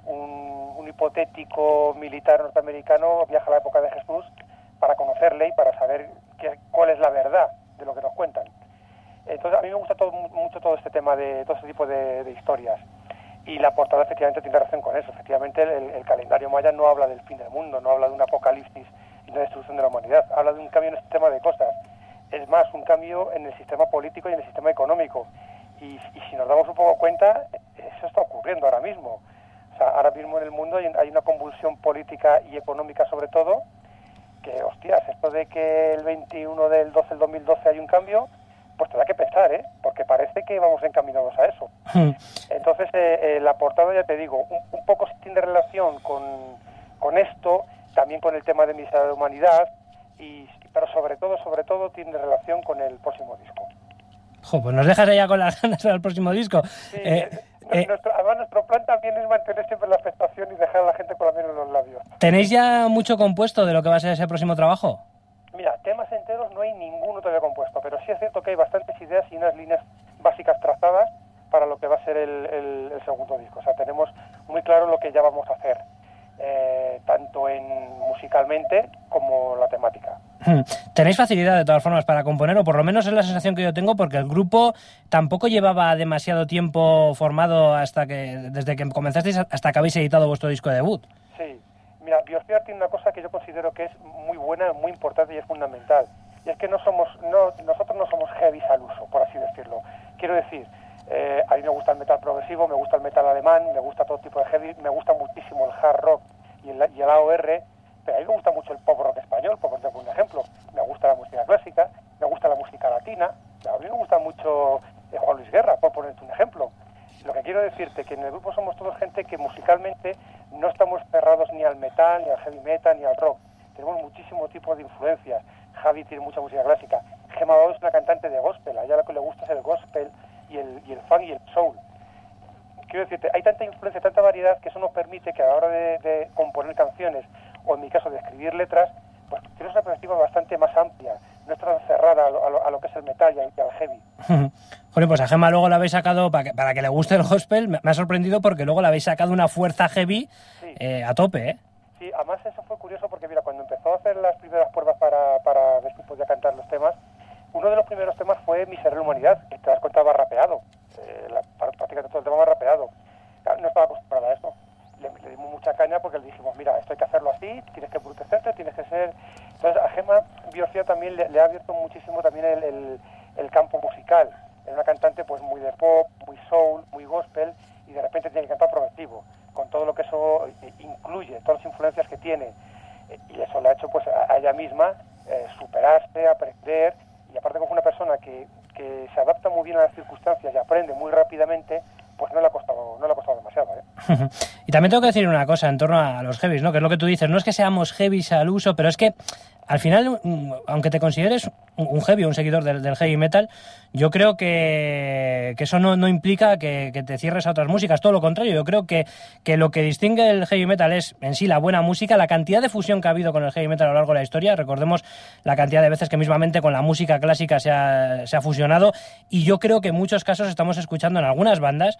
hipotético militar norteamericano viaja a la época de Jesús para conocerle y para saber cuál es la verdad de lo que nos cuentan. Entonces, a mí me gusta mucho todo este tema de todo este tipo de historias. Y la portada efectivamente tiene relación con eso. Efectivamente, el calendario maya no habla del fin del mundo, no habla de un apocalipsis y una destrucción de la humanidad. Habla de un cambio en el sistema de cosas. Es más, un cambio en el sistema político y en el sistema económico. Y si nos damos un poco cuenta, eso está ocurriendo ahora mismo. O sea, ahora mismo en el mundo hay una convulsión política y económica sobre todo, que, hostias, esto de que el 21 del 12 del 2012 hay un cambio, pues te da que pensar, ¿eh? Porque parece que vamos encaminados a eso. Entonces, la portada, ya te digo, un poco tiene relación con esto, también con el tema de miseria de humanidad, pero sobre todo tiene relación con el próximo disco. Pues nos dejas allá con las ganas del próximo disco. Sí, además nuestro plan también es mantener siempre la expectación y dejar a la gente con la miel en los labios. ¿Tenéis ya mucho compuesto de lo que va a ser ese próximo trabajo? Mira, temas enteros no hay ninguno todavía compuesto, pero sí es cierto que hay bastantes ideas y unas líneas básicas trazadas para lo que va a ser el segundo disco. O sea, tenemos muy claro lo que ya vamos a hacer, tanto musicalmente como la temática. ¿Tenéis facilidad de todas formas para componer? O por lo menos es la sensación que yo tengo, porque el grupo tampoco llevaba demasiado tiempo formado desde que comenzasteis hasta que habéis editado vuestro disco de debut. Sí, mira, Biosfera tiene una cosa que yo considero que es muy buena, muy importante y es fundamental. Y es que nosotros no somos heavies al uso, por así decirlo. Quiero decir, a mí me gusta el metal progresivo, me gusta el metal alemán, me gusta todo tipo de heavy, me gusta muchísimo el hard rock y el AOR, pero a mí me gusta mucho el pop rock español, por poner un ejemplo. Me gusta la música clásica, me gusta la música latina, a mí me gusta mucho Juan Luis Guerra, por ponerte un ejemplo. Lo que quiero decirte que en el grupo somos todos gente que musicalmente no estamos cerrados ni al metal, ni al heavy metal, ni al rock. Tenemos muchísimo tipo de influencias. Javi tiene mucha música clásica. Gemma Bado es una cantante de gospel, a ella lo que le gusta es el gospel y el funk y el soul. Quiero decirte, hay tanta influencia, tanta variedad, que eso nos permite que a la hora de componer canciones, o en mi caso de escribir letras, pues tienes una perspectiva bastante más amplia, no está tan cerrada a lo que es el metal y al heavy. Bueno, pues a Gemma luego la habéis sacado, para que le guste el gospel, me ha sorprendido porque luego la habéis sacado una fuerza heavy, sí, a tope, ¿eh? Sí, además eso fue curioso porque, mira, cuando empezó a hacer las primeras pruebas para ver si podía cantar los temas, uno de los primeros temas fue Miseria de Humanidad, que te das cuenta va rapeado, prácticamente todo el tema va rapeado. No estaba acostumbrada a eso. Le dimos mucha caña porque le dijimos, mira, esto hay que hacerlo así, tienes que embrutecerte, tienes que ser... Entonces a Gemma Biosfera también le ha abierto muchísimo también el campo musical. Era una cantante pues muy de pop, muy soul, muy gospel, y de repente tiene que cantar progresivo, con todo lo que eso incluye, todas las influencias que tiene. Y eso le ha hecho pues a ella misma superarse, aprender, y aparte como una persona que se adapta muy bien a las circunstancias y aprende muy rápidamente, pues no le ha costado demasiado, ¿eh? Y también tengo que decir una cosa en torno a los heavies, ¿no? Que es lo que tú dices, no es que seamos heavies al uso, pero es que al final, aunque te consideres un heavy, un seguidor del heavy metal, yo creo que eso no implica que te cierres a otras músicas, todo lo contrario. Yo creo que lo que distingue el heavy metal es en sí la buena música, la cantidad de fusión que ha habido con el heavy metal a lo largo de la historia. Recordemos la cantidad de veces que mismamente con la música clásica se ha fusionado, y yo creo que en muchos casos estamos escuchando en algunas bandas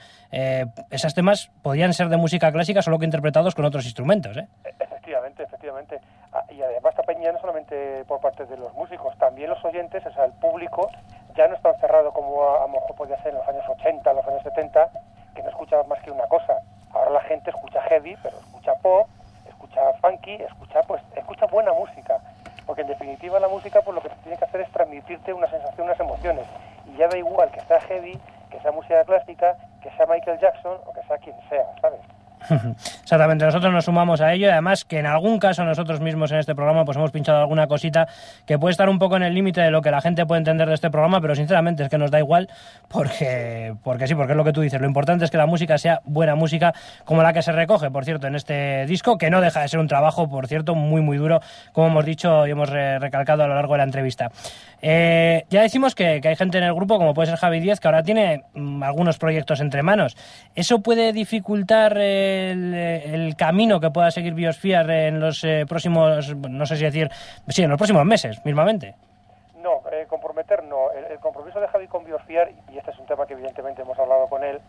esos temas podrían ser de música clásica, solo que interpretados con otros instrumentos, ¿eh? Efectivamente. Y además también ya no solamente por parte de los músicos, también los oyentes, o sea, el público ya no está encerrado como a lo mejor podía ser en los años 80, los años 70, que no escuchaba más que una cosa. Ahora la gente escucha heavy, pero escucha pop, escucha funky, escucha buena música. Porque en definitiva la música pues lo que tiene que hacer es transmitirte una sensación, unas emociones. Y ya da igual que sea heavy, que sea música clásica, que sea Michael Jackson o que sea quien sea, ¿sabes? Exactamente, nosotros nos sumamos a ello y además que en algún caso nosotros mismos en este programa pues hemos pinchado alguna cosita que puede estar un poco en el límite de lo que la gente puede entender de este programa, pero sinceramente es que nos da igual porque sí, porque es lo que tú dices, lo importante es que la música sea buena música como la que se recoge, por cierto, en este disco, que no deja de ser un trabajo, por cierto, muy muy duro, como hemos dicho y hemos recalcado a lo largo de la entrevista. Ya decimos que hay gente en el grupo, como puede ser Javi Díez, que ahora tiene algunos proyectos entre manos. ¿Eso puede dificultar el camino que pueda seguir Biosphere en los próximos, no sé si decir, sí, en los próximos meses, mismamente? No, comprometer no. El compromiso de Javi con Biosphere, y este es un tema que evidentemente hemos hablado con él,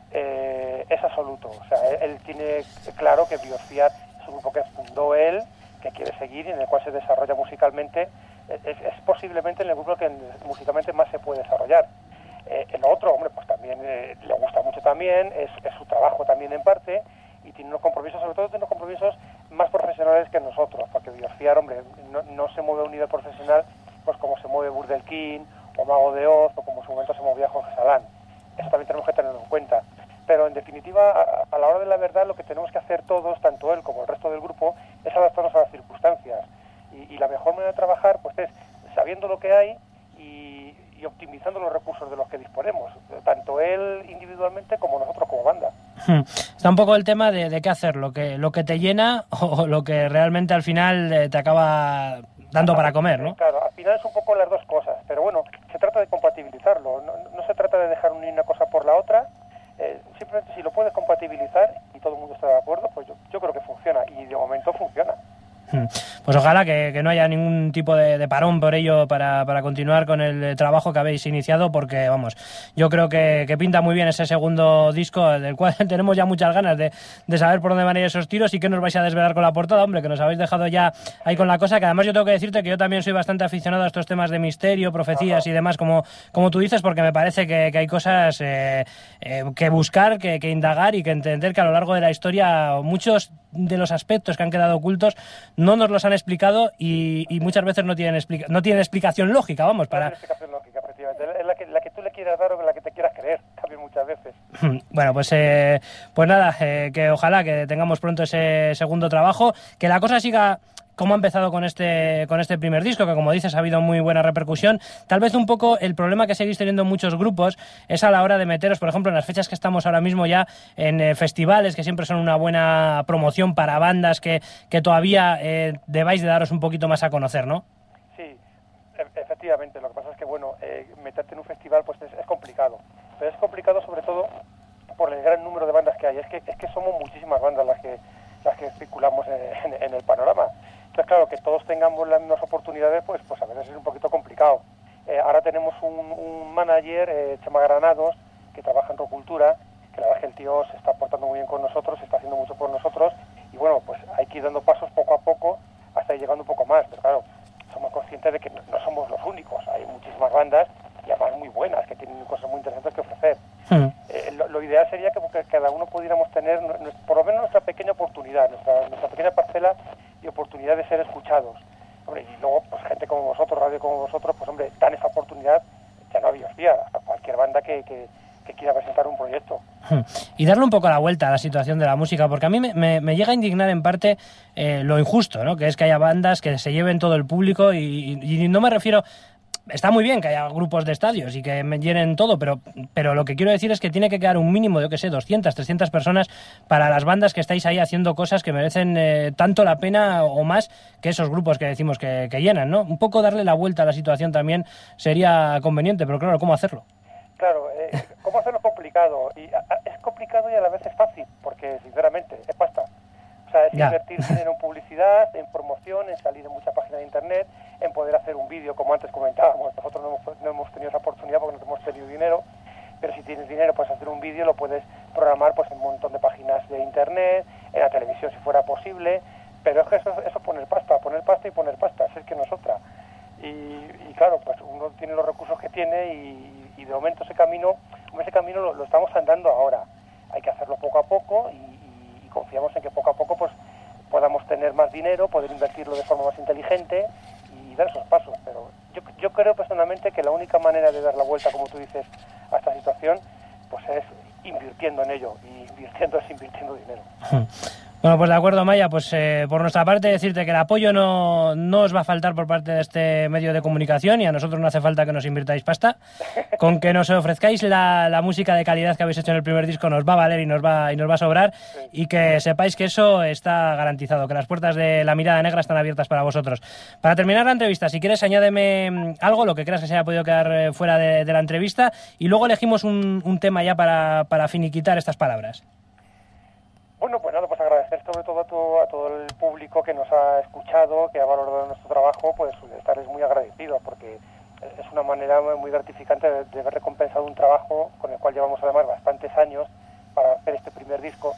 es absoluto. O sea, él tiene claro que Biosphere es un grupo que fundó él, que quiere seguir y en el cual se desarrolla musicalmente. Es posiblemente en el grupo que musicalmente más se puede desarrollar. El otro, hombre, pues también le gusta mucho también, es su trabajo también en parte, y tiene unos compromisos, sobre todo tiene unos compromisos más profesionales que nosotros, porque Biosphere, hombre, no se mueve a un nivel profesional pues como se mueve Burdel King, o Mago de Oz, o como en su momento se movía Jorge Salán. Eso también tenemos que tenerlo en cuenta. Pero en definitiva, a la hora de la verdad, lo que tenemos que hacer todos, tanto él como el resto del grupo, es adaptarnos a las circunstancias. Y la mejor manera de trabajar pues es sabiendo lo que hay y optimizando los recursos de los que disponemos, tanto él individualmente como nosotros como banda. Está un poco el tema de qué hacer, lo que te llena o lo que realmente al final te acaba dando para comer, ¿no? Claro, al final es un poco las dos cosas, pero bueno, se trata de compatibilizarlo, no se trata de dejar una cosa por la otra, simplemente si lo puedes compatibilizar y todo el mundo está de acuerdo, pues yo creo que funciona, y de momento funciona. Pues ojalá que no haya ningún tipo de parón por ello para continuar con el trabajo que habéis iniciado, porque vamos, yo creo que pinta muy bien ese segundo disco, del cual tenemos ya muchas ganas de saber por dónde van a ir esos tiros y qué nos vais a desvelar con la portada, hombre, que nos habéis dejado ya ahí con la cosa, que además yo tengo que decirte que yo también soy bastante aficionado a estos temas de misterio, profecías y demás, como tú dices, porque me parece que hay cosas que buscar, que indagar y que entender, que a lo largo de la historia muchos de los aspectos que han quedado ocultos no nos los han explicado y muchas veces no tienen explicación lógica, vamos, para... No tiene explicación lógica, efectivamente. Es la que tú le quieras dar o la que te quieras creer, también muchas veces. Bueno, pues nada, que ojalá que tengamos pronto ese segundo trabajo, que la cosa siga como ha empezado con este primer disco, que como dices ha habido muy buena repercusión. Tal vez un poco el problema que seguís teniendo en muchos grupos es a la hora de meteros, por ejemplo, en las fechas que estamos ahora mismo ya en festivales, que siempre son una buena promoción para bandas que todavía debáis de daros un poquito más a conocer, ¿no? Sí, efectivamente. Lo que pasa es que, bueno, meterte en un festival pues es complicado. Pero es complicado sobre todo por el gran número de bandas que hay. Es que somos muchísimas bandas las que circulamos en el panorama. Entonces, claro, que todos tengamos las mismas oportunidades, pues a veces es un poquito complicado. Ahora tenemos un manager, Chema Granados, que trabaja en Rocultura, que la verdad es que el tío se está portando muy bien con nosotros, está haciendo mucho por nosotros, y bueno, pues hay que ir dando pasos poco a poco hasta ir llegando un poco más. Pero claro, somos conscientes de que no somos los únicos, hay muchísimas bandas, y además muy buenas, que tienen cosas muy interesantes que ofrecer. Lo ideal sería que cada uno pudiéramos tener por lo menos nuestra pequeña oportunidad, nuestra pequeña parcela y oportunidad de ser escuchados. Hombre, y luego, pues gente como vosotros, radio como vosotros, pues hombre, dan esa oportunidad ya no a Biosphere, a cualquier banda que quiera presentar un proyecto. Y darle un poco la vuelta a la situación de la música, porque a mí me llega a indignar en parte lo injusto, ¿no? Que es que haya bandas que se lleven todo el público y no me refiero... Está muy bien que haya grupos de estadios y que me llenen todo, pero lo que quiero decir es que tiene que quedar un mínimo, yo que sé, 200, 300 personas para las bandas que estáis ahí haciendo cosas que merecen tanto la pena o más que esos grupos que decimos que llenan, ¿no? Un poco darle la vuelta a la situación también sería conveniente, pero claro, ¿cómo hacerlo? Claro, ¿cómo hacerlo es complicado? Y es complicado y a la vez es fácil, porque sinceramente es pasta. O sea, es invertir dinero en publicidad, en promoción, en salir en muchas páginas de internet, en poder hacer un vídeo, como antes comentábamos. Nosotros no hemos tenido esa oportunidad porque no hemos tenido dinero, pero si tienes dinero puedes hacer un vídeo, lo puedes programar pues en un montón de páginas de internet, en la televisión si fuera posible. Pero es que eso poner pasta y poner pasta, es que no es otra. Y claro, pues uno tiene los recursos que tiene y de momento ese camino lo estamos andando ahora. Hay que hacerlo poco a poco y confiamos en que poco a poco pues podamos tener más dinero, poder invertirlo de forma más inteligente y dar esos pasos. Pero yo creo personalmente que la única manera de dar la vuelta, como tú dices, a esta situación, pues es invirtiendo en ello, y invirtiendo es invirtiendo dinero. Bueno, pues de acuerdo, Maya, pues por nuestra parte decirte que el apoyo no os va a faltar por parte de este medio de comunicación, y a nosotros no hace falta que nos invirtáis pasta. Con que nos ofrezcáis la música de calidad que habéis hecho en el primer disco nos va a valer y nos va a sobrar, sí. Y que sepáis que eso está garantizado, que las puertas de La Mirada Negra están abiertas para vosotros. Para terminar la entrevista, si quieres, añádeme algo, lo que creas que se haya podido quedar fuera de la entrevista, y luego elegimos un tema ya para finiquitar estas palabras. Bueno, pues nada, pues agradecer sobre todo a todo el público que nos ha escuchado, que ha valorado nuestro trabajo, pues estarles muy agradecidos, porque es una manera muy gratificante de ver recompensado un trabajo con el cual llevamos además bastantes años para hacer este primer disco,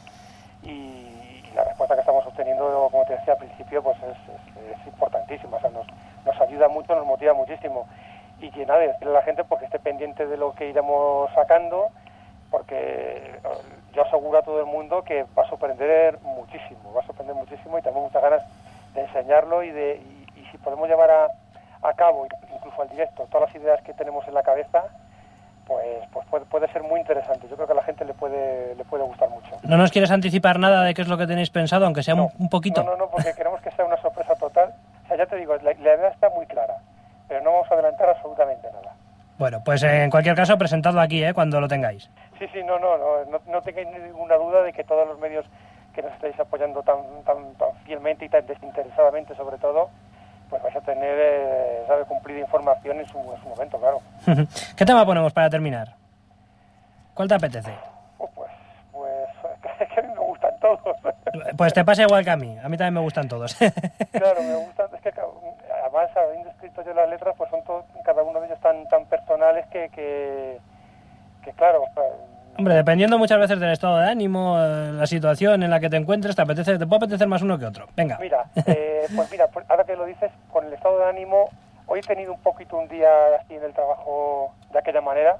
y la respuesta que estamos obteniendo, como te decía al principio, pues es importantísima, o sea, nos ayuda mucho, nos motiva muchísimo, y que nada, decirle a la gente pues que esté pendiente de lo que iremos sacando, porque yo aseguro a todo el mundo que va a sorprender muchísimo y tengo muchas ganas de enseñarlo y si podemos llevar a cabo, incluso al directo, todas las ideas que tenemos en la cabeza, pues puede ser muy interesante. Yo creo que a la gente le puede gustar mucho. ¿No nos quieres anticipar nada de qué es lo que tenéis pensado, aunque sea un poquito? No, porque queremos que sea una sorpresa total. O sea, ya te digo, la idea está muy clara, pero no vamos a adelantar absolutamente nada. Bueno, pues en cualquier caso, presentadlo aquí, cuando lo tengáis. Sí, no tengáis ninguna duda de que todos los medios que nos estáis apoyando tan fielmente y tan desinteresadamente, sobre todo, pues vais a tener, cumplida información en su momento, claro. ¿Qué tema ponemos para terminar? ¿Cuál te apetece? Pues es que a mí me gustan todos. Pues te pasa igual que a mí también me gustan todos. Claro, me gustan, es que además, habiendo escrito yo las letras, pues son todos, cada uno de ellos tan personales que claro... Hombre, dependiendo muchas veces del estado de ánimo, la situación en la que te encuentres, te puede apetecer más uno que otro. Venga. Mira, pues ahora que lo dices, con el estado de ánimo, hoy he tenido un día así en el trabajo de aquella manera,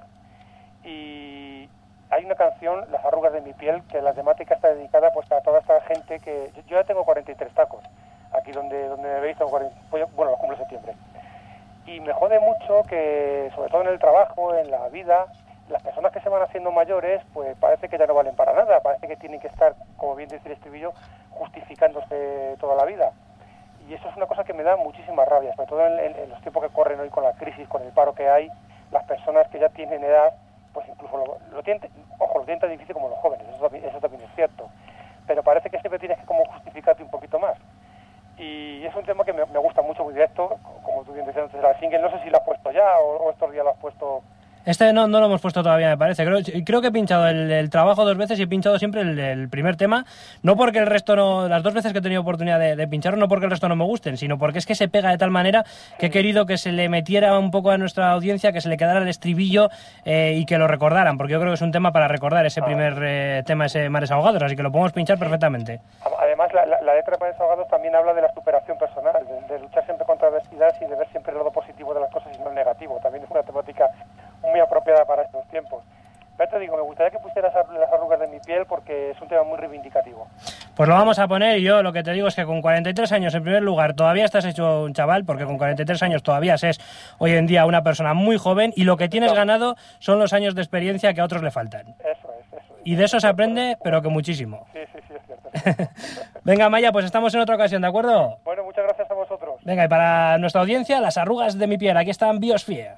y hay una canción, Las arrugas de mi piel, que la temática está dedicada pues a toda esta gente que... Yo ya tengo 43 tacos, aquí donde me veis, los cumplo en septiembre. Y me jode mucho que, sobre todo en el trabajo, en la vida, las personas que se van haciendo mayores, pues parece que ya no valen para nada, parece que tienen que estar, como bien dice el estribillo, justificándose toda la vida. Y eso es una cosa que me da muchísima rabia, sobre todo en los tiempos que corren hoy con la crisis, con el paro que hay, las personas que ya tienen edad, pues incluso lo tienen tan difícil como los jóvenes, eso también es cierto, pero parece que siempre tienes que como justificarte un poquito más. Y es un tema que me gusta mucho, muy directo, como tú bien decías antes, el single, no sé si lo has puesto ya o estos días lo has puesto... Este no lo hemos puesto todavía, me parece. Creo que he pinchado el trabajo 2 veces y he pinchado siempre el primer tema. No porque el resto no... Las 2 veces que he tenido oportunidad de pincharlo, no porque el resto no me gusten, sino porque es que se pega de tal manera que he querido que se le metiera un poco a nuestra audiencia, que se le quedara el estribillo y que lo recordaran, porque yo creo que es un tema para recordar ese primer tema, ese Mares Ahogados, así que lo podemos pinchar perfectamente. Además, la letra de Mares Ahogados también habla de la superación personal, de luchar siempre contra adversidades y de ver siempre el lado positivo de las cosas y no el negativo. También es una temática muy apropiada para estos tiempos. Pero te digo, me gustaría que pusieras Las arrugas de mi piel porque es un tema muy reivindicativo. Pues lo vamos a poner, y yo lo que te digo es que con 43 años, en primer lugar, todavía estás hecho un chaval, porque con 43 años todavía es hoy en día una persona muy joven, y lo que tienes ganado son los años de experiencia que a otros le faltan. Eso es. Y de eso se aprende, pero que muchísimo. Sí, es cierto. Venga, Maya, pues estamos en otra ocasión, ¿de acuerdo? Bueno, muchas gracias a vosotros. Venga, y para nuestra audiencia, Las arrugas de mi piel, aquí están Biosphere.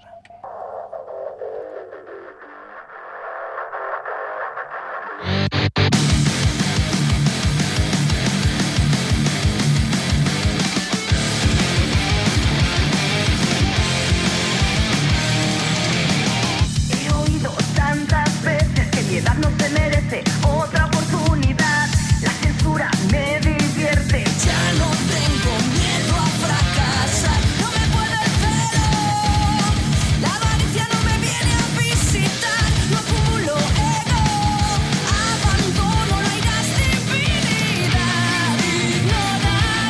No se merece otra oportunidad. La censura me divierte. Ya no tengo miedo a fracasar. No me puede el celo. La avaricia no me viene a visitar. No acumulo ego. Abandono la irascibilidad. Ignorar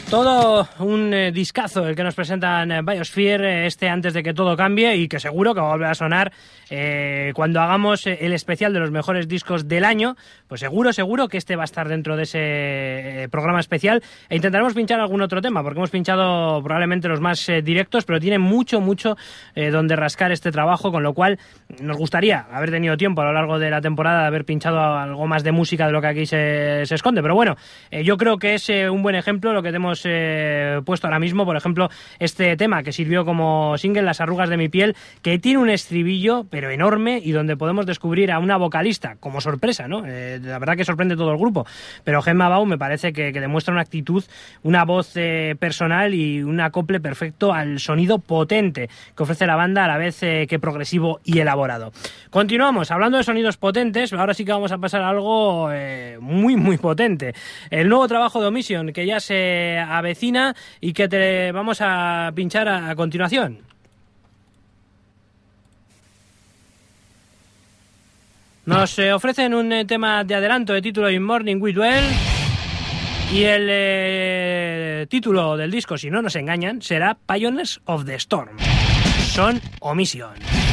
Todo un discazo el que nos presentan Biosphere, antes de que todo cambie, y que seguro que va a volver a sonar cuando hagamos el especial de los mejores discos del año. Pues seguro que este va a estar dentro de ese programa especial, e intentaremos pinchar algún otro tema, porque hemos pinchado probablemente los más directos, pero tiene mucho donde rascar este trabajo, con lo cual nos gustaría haber tenido tiempo a lo largo de la temporada de haber pinchado algo más de música de lo que aquí se esconde, pero bueno, yo creo que es un buen ejemplo lo que hemos puesto ahora mismo. Por ejemplo, este tema que sirvió como single, Las arrugas de mi piel, que tiene un estribillo pero enorme, y donde podemos descubrir a una vocalista como sorpresa, ¿no? La verdad que sorprende todo el grupo, pero Gemma Bau me parece que demuestra una actitud, una voz personal y un acople perfecto al sonido potente que ofrece la banda, a la vez que progresivo y elaborado. Continuamos hablando de sonidos potentes. Ahora sí que vamos a pasar a algo muy potente, el nuevo trabajo de Omission, que ya se avecina y que te vamos a pinchar a continuación. Nos ofrecen un tema de adelanto de título In Morning We Dwell, y el título del disco, si no nos engañan, será Pioneers of the Storm. Son Omission.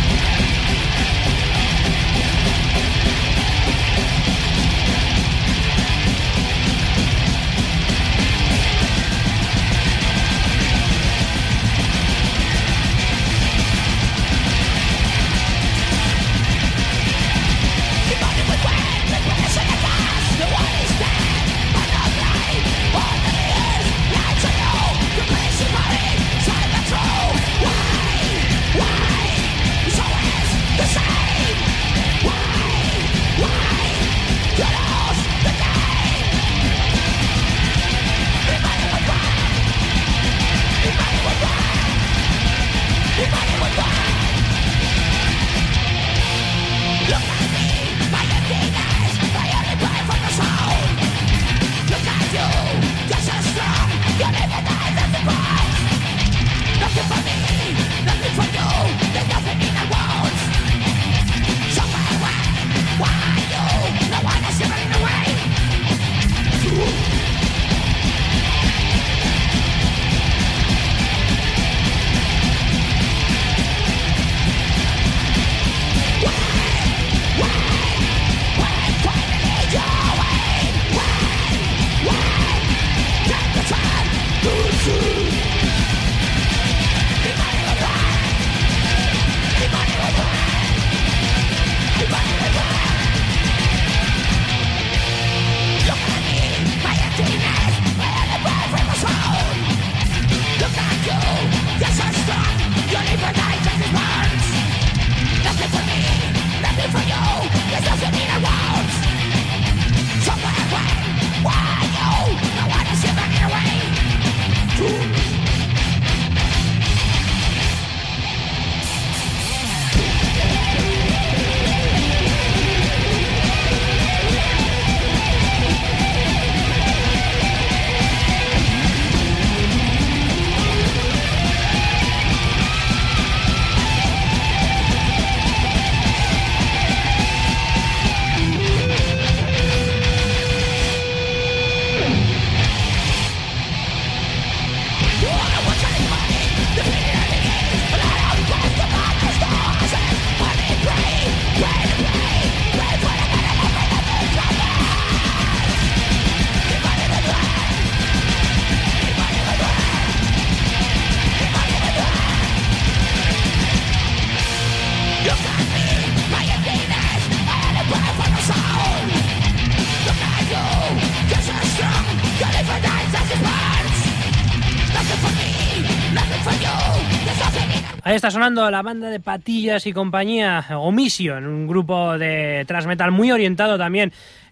Ahí está sonando la banda de Patillas y compañía, Omission, un grupo de thrash metal muy orientado también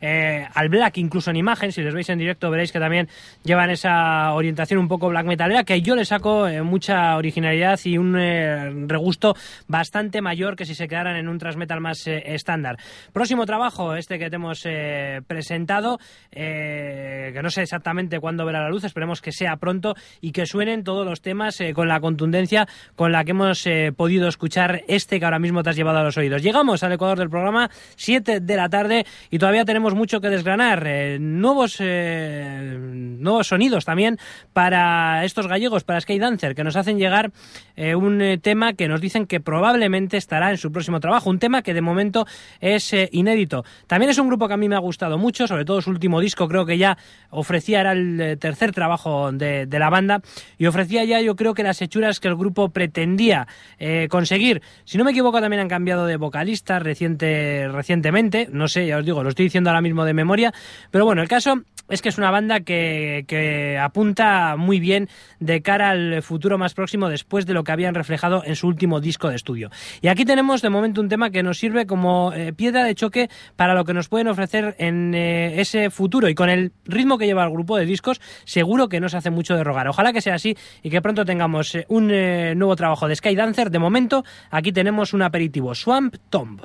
al black, incluso en imagen. Si los veis en directo veréis que también llevan esa orientación un poco black metalera, que yo le saco mucha originalidad y un regusto bastante mayor que si se quedaran en un thrash metal más estándar. Próximo trabajo, este que te hemos presentado, que no sé exactamente cuándo verá la luz, esperemos que sea pronto y que suenen todos los temas con la contundencia con la que hemos podido escuchar este que ahora mismo te has llevado a los oídos. Llegamos al ecuador del programa, 7 de la tarde, y todavía tenemos tenemos mucho que desgranar, nuevos sonidos también para estos gallegos, para Skydancer, que nos hacen llegar un tema que nos dicen que probablemente estará en su próximo trabajo, un tema que de momento es inédito. También es un grupo que a mí me ha gustado mucho, sobre todo su último disco, creo que ya ofrecía, era el tercer trabajo de la banda, y ofrecía ya, yo creo, que las hechuras que el grupo pretendía conseguir. Si no me equivoco, también han cambiado de vocalista recientemente, no sé, ya os digo, lo estoy diciendo ahora mismo de memoria, pero bueno, el caso es que es una banda que apunta muy bien de cara al futuro más próximo, después de lo que habían reflejado en su último disco de estudio. Y aquí tenemos de momento un tema que nos sirve como piedra de choque para lo que nos pueden ofrecer en ese futuro, y con el ritmo que lleva el grupo de discos seguro que no se hace mucho de rogar. Ojalá que sea así y que pronto tengamos un nuevo trabajo de Skydancer. De momento aquí tenemos un aperitivo, Swamp Tomb.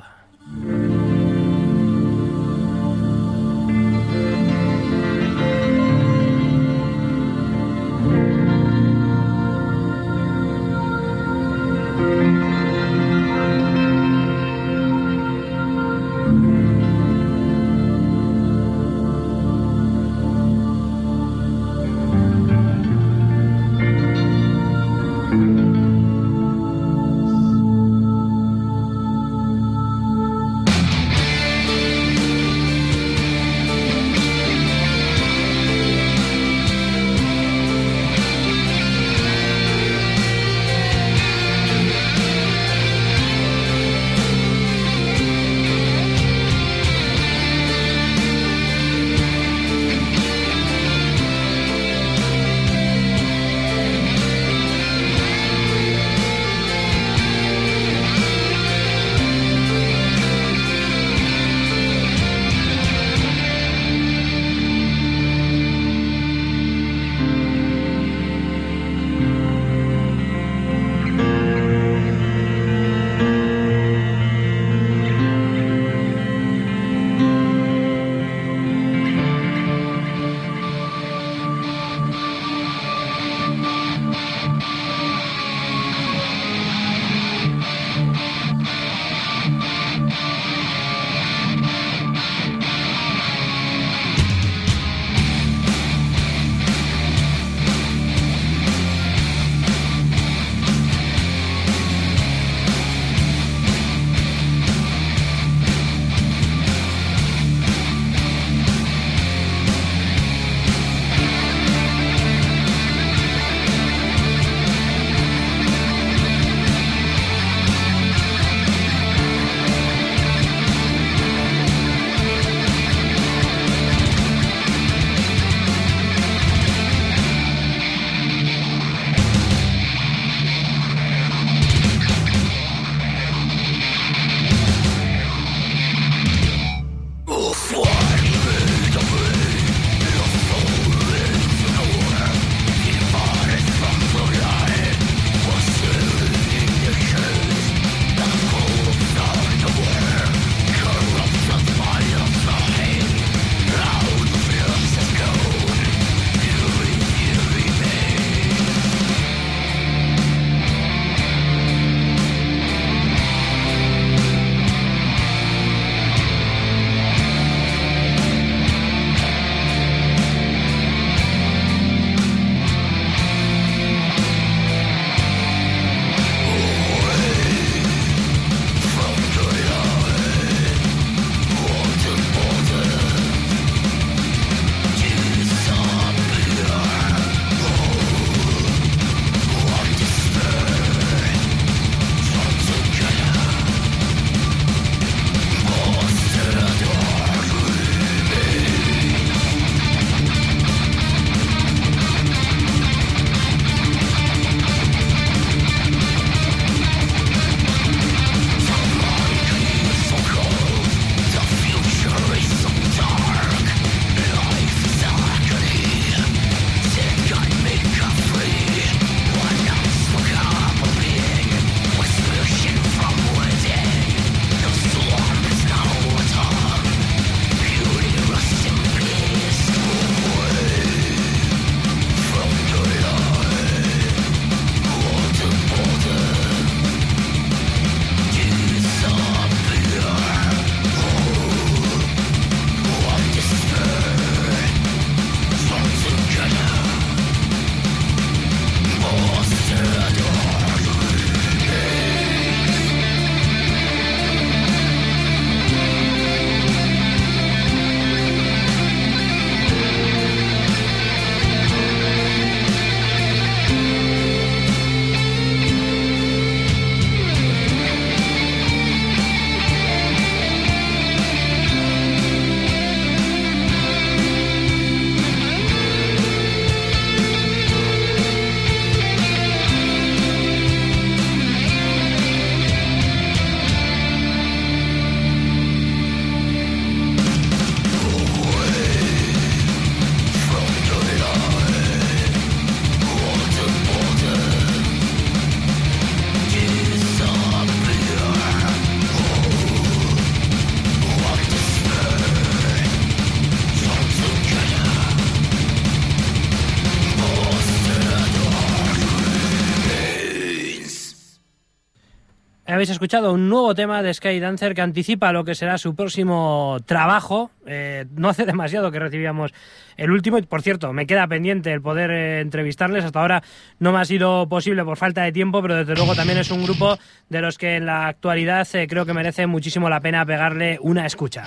Habéis escuchado un nuevo tema de Skydancer que anticipa lo que será su próximo trabajo. No hace demasiado que recibíamos el último y, por cierto, me queda pendiente el poder entrevistarles. Hasta ahora no me ha sido posible por falta de tiempo, pero desde luego también es un grupo de los que en la actualidad creo que merece muchísimo la pena pegarle una escucha.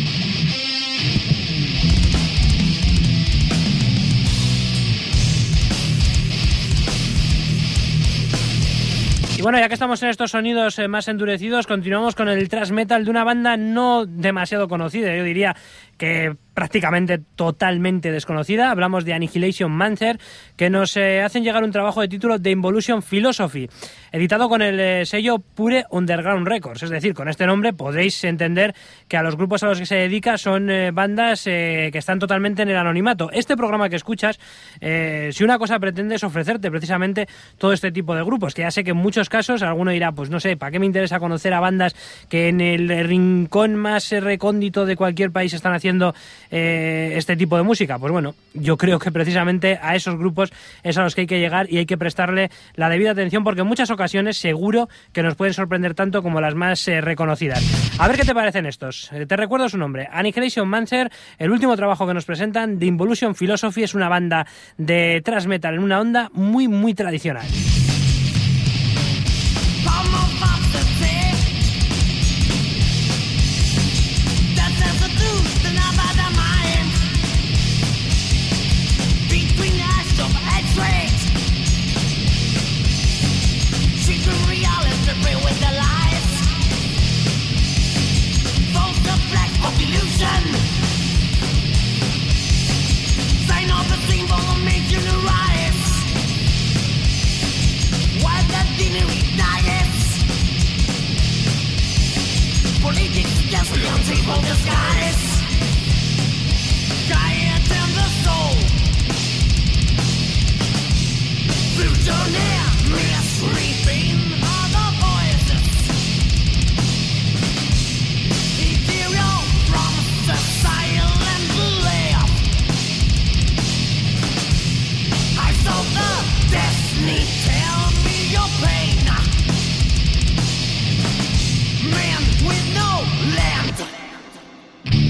Y bueno, ya que estamos en estos sonidos más endurecidos, continuamos con el thrash metal de una banda no demasiado conocida, yo diría que prácticamente totalmente desconocida. Hablamos de Annihilation Mancer, que nos hacen llegar un trabajo de título The Involution Philosophy, editado con el sello Pure Underground Records. Es decir, con este nombre podéis entender que a los grupos a los que se dedica son bandas que están totalmente en el anonimato. Este programa que escuchas, si una cosa pretende es ofrecerte precisamente todo este tipo de grupos, que ya sé que en muchos casos alguno dirá, pues no sé, ¿para qué me interesa conocer a bandas que en el rincón más recóndito de cualquier país están haciendo este tipo de música? Pues bueno, yo creo que precisamente a esos grupos es a los que hay que llegar y hay que prestarle la debida atención, porque en muchas ocasiones seguro que nos pueden sorprender tanto como las más reconocidas. A ver qué te parecen estos. Te recuerdo su nombre, Annihilation Mancer. El último trabajo que nos presentan, The Involution Philosophy, es una banda de thrash metal en una onda muy, muy tradicional. Man with no land.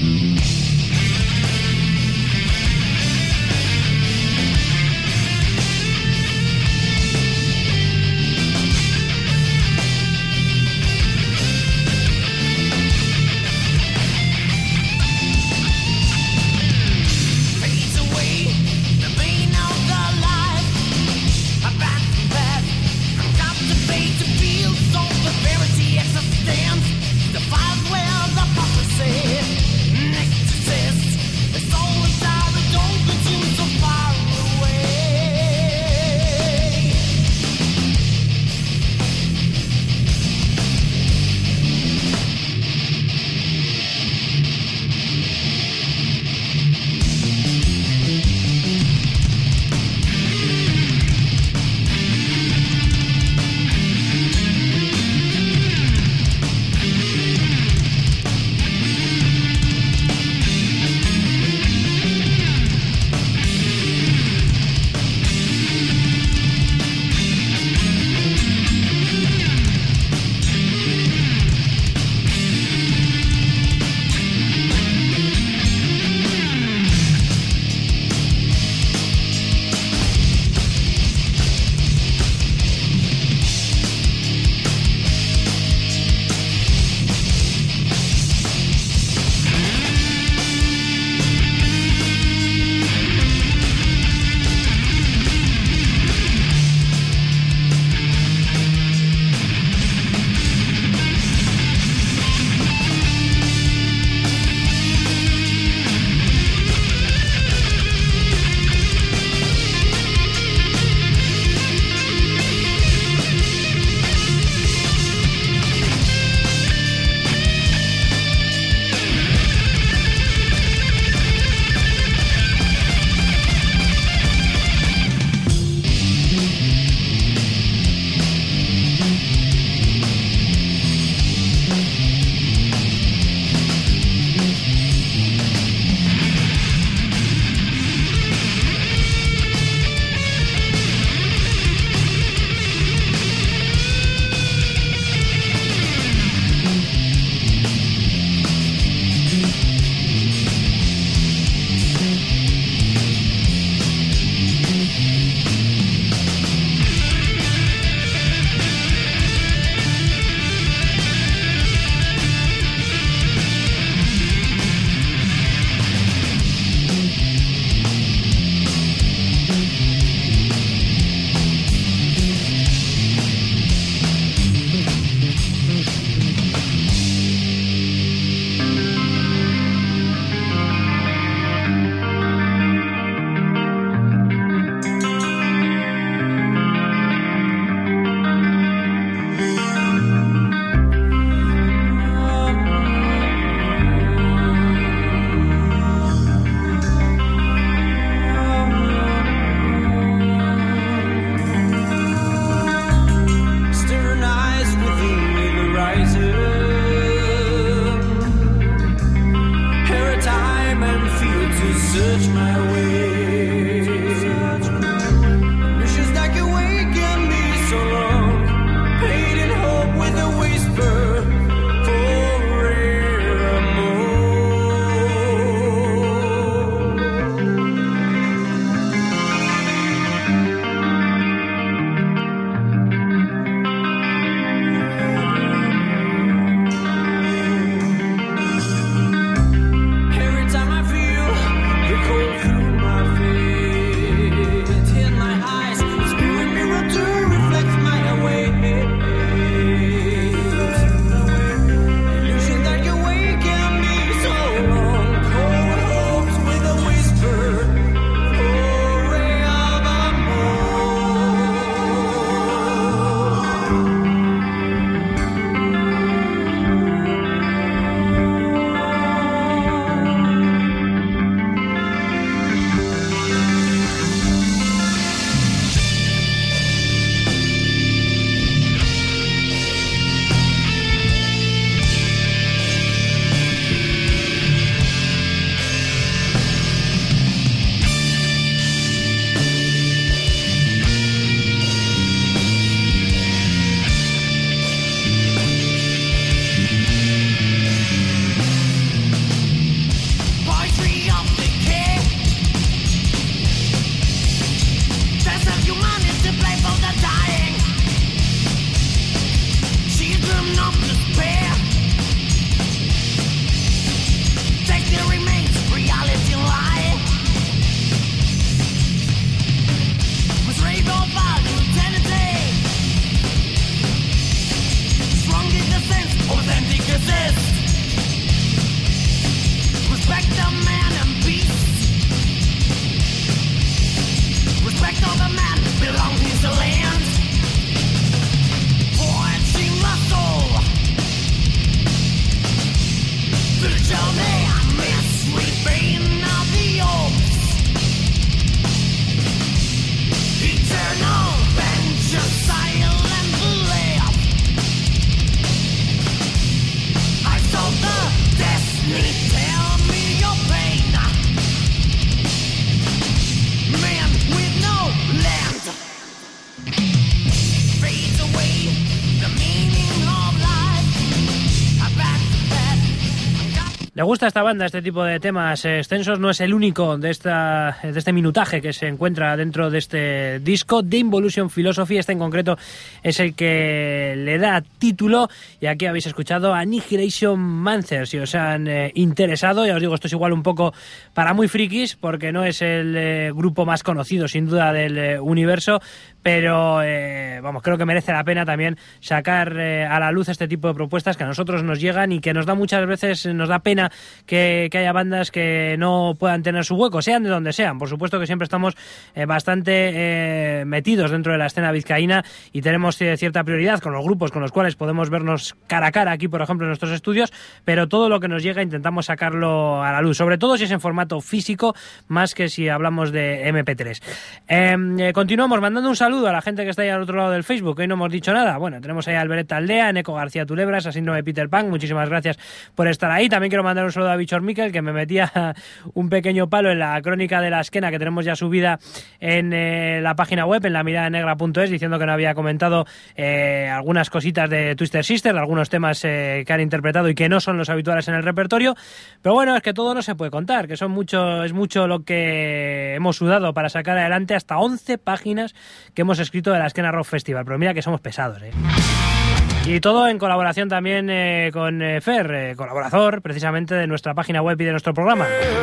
Le gusta a esta banda este tipo de temas extensos, no es el único de este minutaje que se encuentra dentro de este disco. The Involution Philosophy, este en concreto es el que le da título, y aquí habéis escuchado Annihilation Mancer. Si os han interesado, ya os digo, esto es igual un poco para muy frikis, porque no es el grupo más conocido sin duda del universo, pero vamos, creo que merece la pena también sacar a la luz este tipo de propuestas que a nosotros nos llegan y que nos da muchas veces, nos da pena que haya bandas que no puedan tener su hueco, sean de donde sean. Por supuesto que siempre estamos bastante metidos dentro de la escena vizcaína y tenemos cierta prioridad con los grupos con los cuales podemos vernos cara a cara aquí, por ejemplo, en nuestros estudios, pero todo lo que nos llega intentamos sacarlo a la luz, sobre todo si es en formato físico, más que si hablamos de MP3. Continuamos mandando un saludo a la gente que está ahí al otro lado del Facebook. Hoy no hemos dicho nada. Bueno, tenemos ahí a Albereta Aldea, Eneco García Tulebras, Asíndrome Peter Pan. Muchísimas gracias por estar ahí. También quiero mandar un saludo a Bichor Miquel, que me metía un pequeño palo en la crónica de la esquena que tenemos ya subida en la página web, en lamiradanegra.es, diciendo que no había comentado algunas cositas de Twisted Sister, algunos temas que han interpretado y que no son los habituales en el repertorio. Pero bueno, es que todo no se puede contar, que es mucho lo que hemos sudado para sacar adelante hasta 11 páginas que hemos escrito de la Esquena Rock Festival. Pero mira que somos pesados, Y todo en colaboración también con Fer, colaborador precisamente de nuestra página web y de nuestro programa.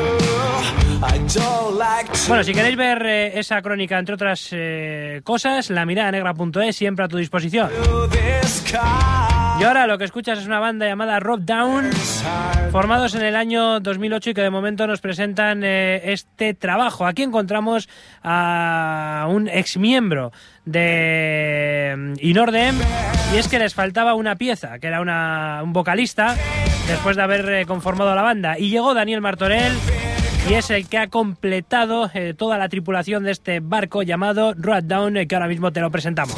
Bueno, si queréis ver esa crónica, entre otras cosas, lamiradanegra.es, siempre a tu disposición. Y ahora lo que escuchas es una banda llamada Rob Down, formados en el año 2008 y que de momento nos presentan este trabajo. Aquí encontramos a un exmiembro de Inordem, y es que les faltaba una pieza, que era un vocalista, después de haber conformado la banda, y llegó Daniel Martorell, y es el que ha completado toda la tripulación de este barco llamado Rob Down, que ahora mismo te lo presentamos.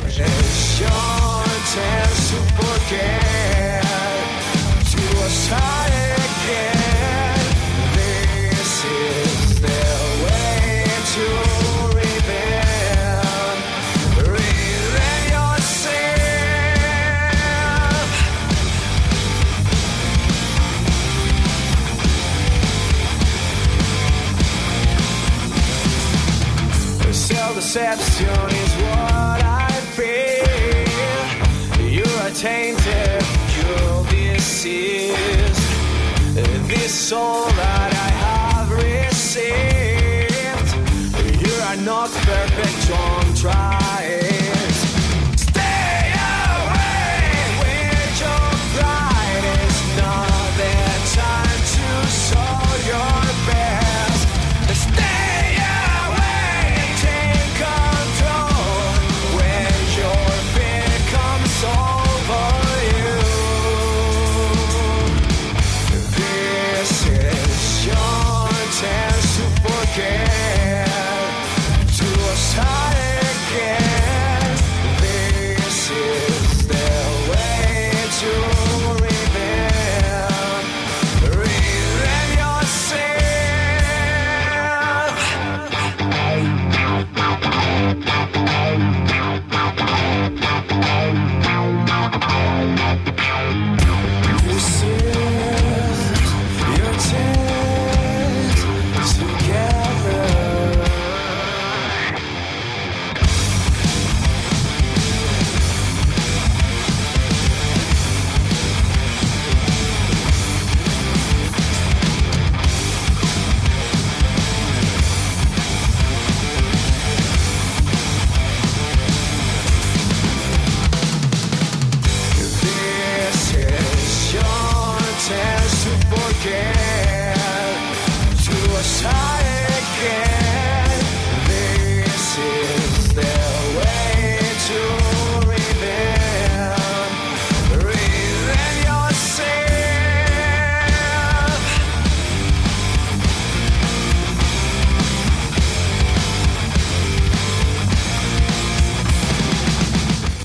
Deception is what I feel. You are tainted, you're deceased. This soul that I have received. You are not perfect, don't try it. Stay away with your pride. It's not the time to show your best. Stay away and take control when your fear comes over you. This is your chance to forget, to start again.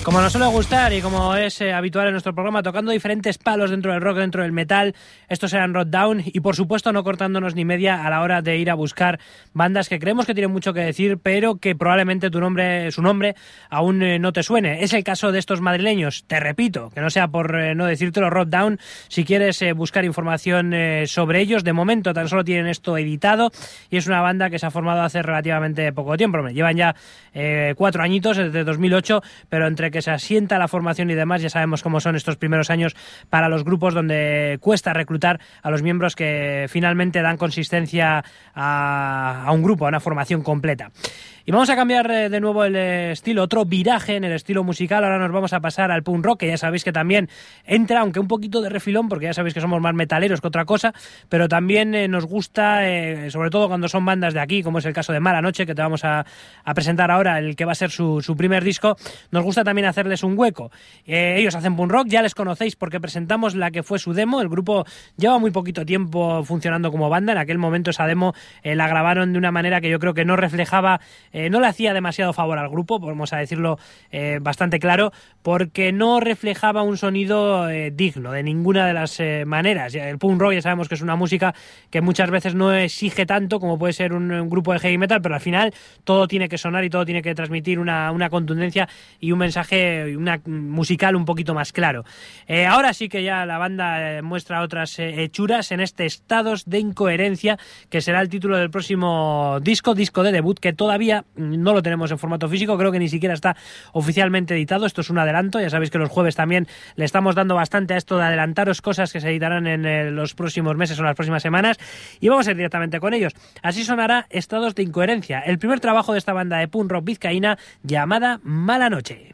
Como nos suele gustar y como es habitual en nuestro programa, tocando diferentes palos dentro del rock, dentro del metal, estos eran Rock Down y por supuesto no cortándonos ni media a la hora de ir a buscar bandas que creemos que tienen mucho que decir, pero que probablemente su nombre aún no te suene. Es el caso de estos madrileños, te repito, que no sea por no decírtelo, Rock Down, si quieres buscar información sobre ellos, de momento tan solo tienen esto editado y es una banda que se ha formado hace relativamente poco tiempo. Llevan ya 4 añitos, desde 2008, pero entre que se asienta la formación y demás, ya sabemos cómo son estos primeros años para los grupos, donde cuesta reclutar a los miembros que finalmente dan consistencia a un grupo, a una formación completa. Y vamos a cambiar de nuevo el estilo, otro viraje en el estilo musical. Ahora nos vamos a pasar al punk rock, que ya sabéis que también entra, aunque un poquito de refilón, porque ya sabéis que somos más metaleros que otra cosa, pero también nos gusta, sobre todo cuando son bandas de aquí, como es el caso de Mala Noche, que te vamos a presentar ahora, el que va a ser su primer disco. Nos gusta también hacerles un hueco. Ellos hacen punk rock, ya les conocéis porque presentamos la que fue su demo. El grupo lleva muy poquito tiempo funcionando como banda. En aquel momento esa demo la grabaron de una manera que yo creo que no reflejaba, no le hacía demasiado favor al grupo, vamos a decirlo bastante claro, porque no reflejaba un sonido digno de ninguna de las maneras. El punk rock ya sabemos que es una música que muchas veces no exige tanto como puede ser un grupo de heavy metal, pero al final todo tiene que sonar y todo tiene que transmitir una contundencia y un mensaje musical un poquito más claro. Ahora sí que ya la banda muestra otras hechuras en este Estados de Incoherencia, que será el título del próximo disco de debut, que todavía no lo tenemos en formato físico, creo que ni siquiera está oficialmente editado. Esto es un adelanto, ya sabéis que los jueves también le estamos dando bastante a esto de adelantaros cosas que se editarán en los próximos meses o las próximas semanas, y vamos a ir directamente con ellos. Así sonará Estados de Incoherencia, el primer trabajo de esta banda de punk rock vizcaína llamada Mala Noche.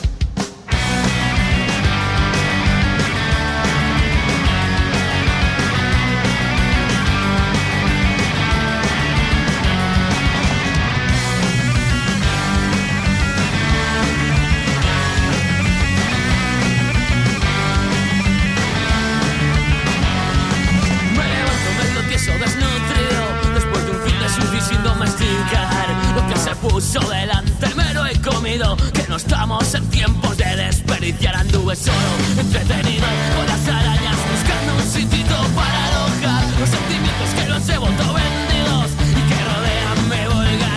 Puso delante, me lo he comido. Que no estamos en tiempos de desperdiciar. Anduve solo, entretenido con las arañas, buscando un sitito para alojar los sentimientos que los he vuelto vendidos y que rodean mi vulgaridad.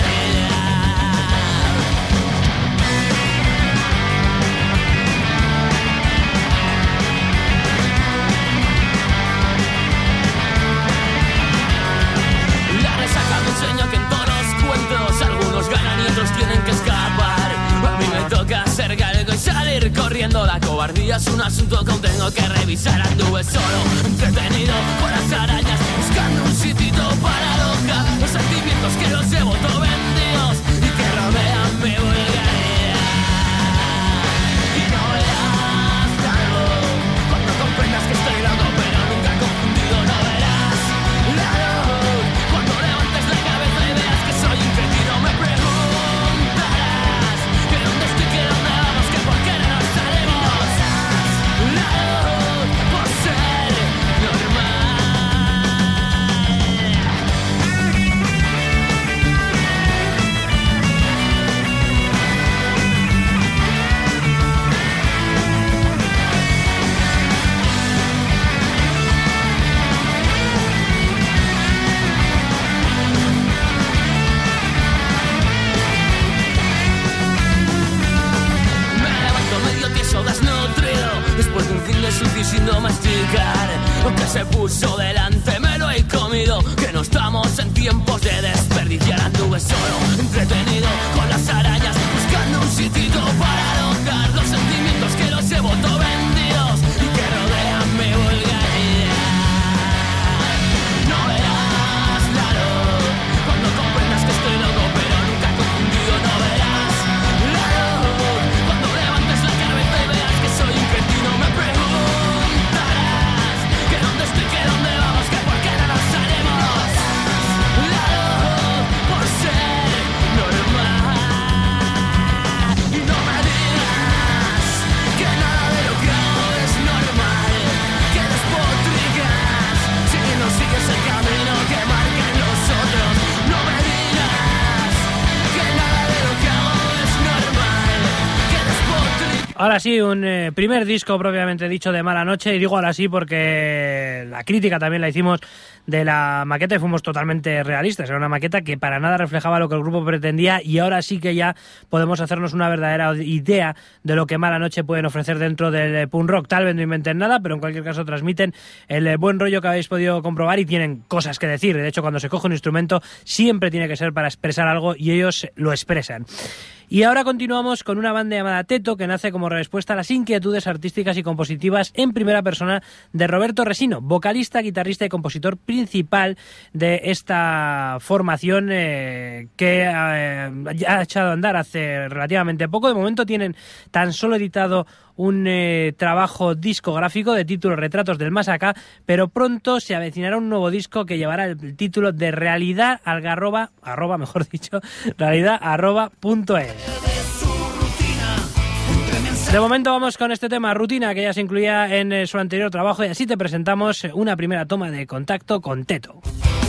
La resaca me enseñó que en todos los cuentos algunos ganan y otros tienen que escapar. A mí me toca ser galego y salir corriendo. La cobardía es un asunto que aún tengo que revisar. Anduve solo, entretenido con las arañas, buscando un sitito para alojar los sentimientos que los he vuelto vendidos y que rodean mi vulgaridad. Y no verás algo cuando comprendas que estoy loco, pero nunca confundido. No verás la luz cuando levantes la cabeza y veas que soy un cretino. Me preguntarás que dónde estoy, que dónde vamos, que por qué no nos salimos. La luz por ser normal. Me levanto medio tieso, desnutrido, después de un fin de sucio y sin masticar. Lo que se puso delante me lo he comido. Que no estamos en tiempos de desperdiciar. Anduve solo, entretenido con las arañas, buscando un sitito para alojar los sentimientos que los he vuelto vendidos y que rodean mi vulgaridad. No verás la luz cuando comprendas que estoy loco, pero nunca confundido. No verás la luz cuando levantes la cabeza y veas que soy un cretino. Me preguntarás que dónde estoy, que dónde vamos, que por qué no nos salimos. La luz Ahora sí, un primer disco propiamente dicho de Mala Noche, y digo ahora sí porque la crítica también la hicimos de la maqueta y fuimos totalmente realistas. Era una maqueta que para nada reflejaba lo que el grupo pretendía, y ahora sí que ya podemos hacernos una verdadera idea de lo que Mala Noche pueden ofrecer dentro del punk rock. Tal vez no inventen nada, pero en cualquier caso transmiten el buen rollo que habéis podido comprobar y tienen cosas que decir. De hecho, cuando se coge un instrumento siempre tiene que ser para expresar algo, y ellos lo expresan. Y ahora continuamos con una banda llamada Teto, que nace como respuesta a las inquietudes artísticas y compositivas en primera persona de Roberto Resino, vocalista, guitarrista y compositor principal de esta formación que ha echado a andar hace relativamente poco. De momento tienen tan solo editado un trabajo discográfico de título Retratos del Más Acá, pero pronto se avecinará un nuevo disco que llevará el título de Realidad Algarroba, realidad@.es. De momento vamos con este tema, Rutina, que ya se incluía en su anterior trabajo, y así te presentamos una primera toma de contacto con Teto.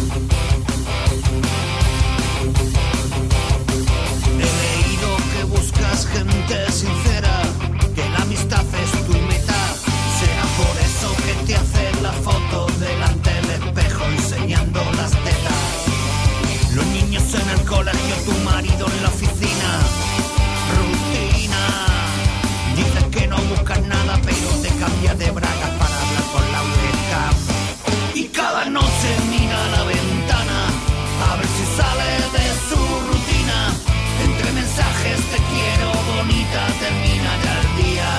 He leído que buscas gente sincera, que la amistad es tu meta. Será por eso que te hacen la foto delante del espejo enseñando las tetas. Los niños en el colegio, tu marido en la oficina. Rutina. Dices que no buscas nada, pero te cambias de bragas para hablar con la webcam. Y cada noche mira a la ventana a ver si sale de su rutina. Entre mensajes te quiero bonita, termina ya el día.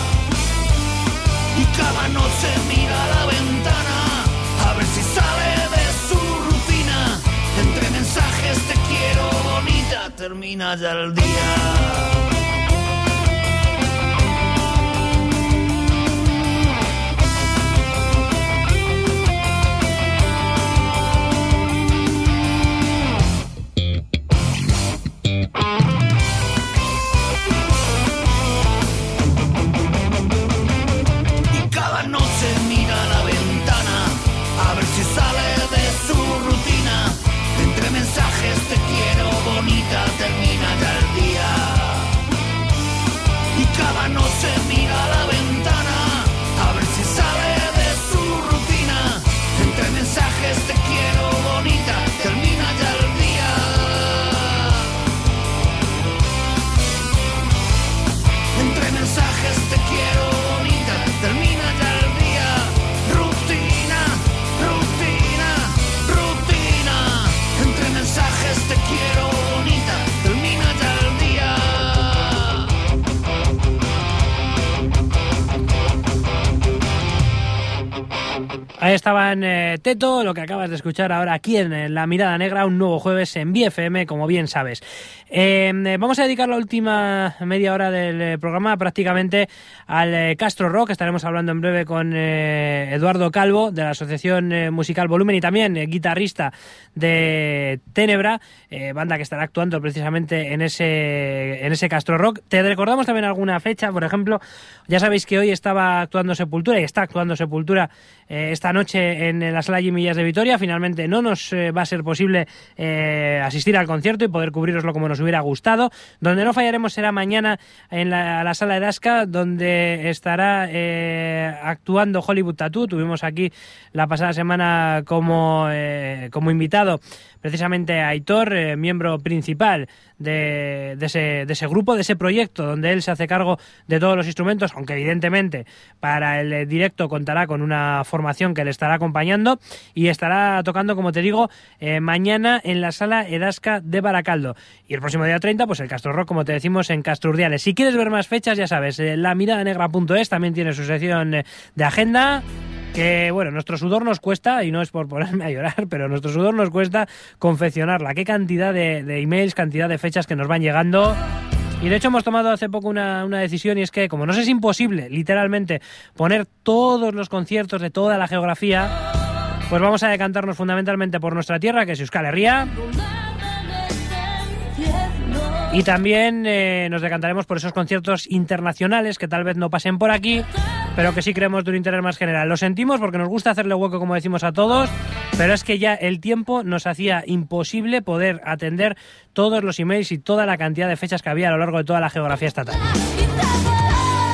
Y cada noche mira a la ventana a ver si sale de su rutina. Entre mensajes te quiero bonita, termina ya el día. Termina ya el día. Y cada noche mira a la ventana a ver si sale de su rutina. Entre mensajes te quiero bonita, termina ya el día. Entre mensajes te quiero bonita, termina ya el día. Rutina, rutina, rutina. Entre mensajes te quiero bonita, termina ya el día. Ahí estaban Teto, lo que acabas de escuchar ahora aquí en La Mirada Negra, un nuevo jueves en BFM, como bien sabes. Vamos a dedicar la última media hora del programa prácticamente al Castro Rock. Estaremos hablando en breve con Eduardo Calvo, de la Asociación Musical Volumen, y también guitarrista de Tenebra, banda que estará actuando precisamente en ese Castro Rock. Te recordamos también alguna fecha, por ejemplo, ya sabéis que hoy estaba actuando Sepultura y está actuando Sepultura esta noche en la Sala Jimmy Jazz de Vitoria. Finalmente no nos va a ser posible asistir al concierto y poder cubriroslo como nos hubiera gustado. Donde no fallaremos será mañana en la Sala Edasca, donde estará actuando Hollywood Tattoo. Tuvimos aquí la pasada semana como invitado precisamente a Aitor, miembro principal de ese grupo, de ese proyecto, donde él se hace cargo de todos los instrumentos, aunque evidentemente para el directo contará con una formación que le estará acompañando, y estará tocando, como te digo, mañana en la Sala Edasca de Baracaldo. Y el próximo día 30, pues el Castro Rock, como te decimos, en Castro Urdiales. Si quieres ver más fechas, ya sabes, lamiradanegra.es también tiene su sección de agenda, que bueno, nuestro sudor nos cuesta, y no es por ponerme a llorar, pero nuestro sudor nos cuesta confeccionarla. Qué cantidad de emails, cantidad de fechas que nos van llegando. Y de hecho hemos tomado hace poco una decisión, y es que como nos es imposible literalmente poner todos los conciertos de toda la geografía, pues vamos a decantarnos fundamentalmente por nuestra tierra, que es Euskal Herria. Y también nos decantaremos por esos conciertos internacionales que tal vez no pasen por aquí, pero que sí creemos de un interés más general. Lo sentimos porque nos gusta hacerle hueco, como decimos, a todos, pero es que ya el tiempo nos hacía imposible poder atender todos los emails y toda la cantidad de fechas que había a lo largo de toda la geografía estatal.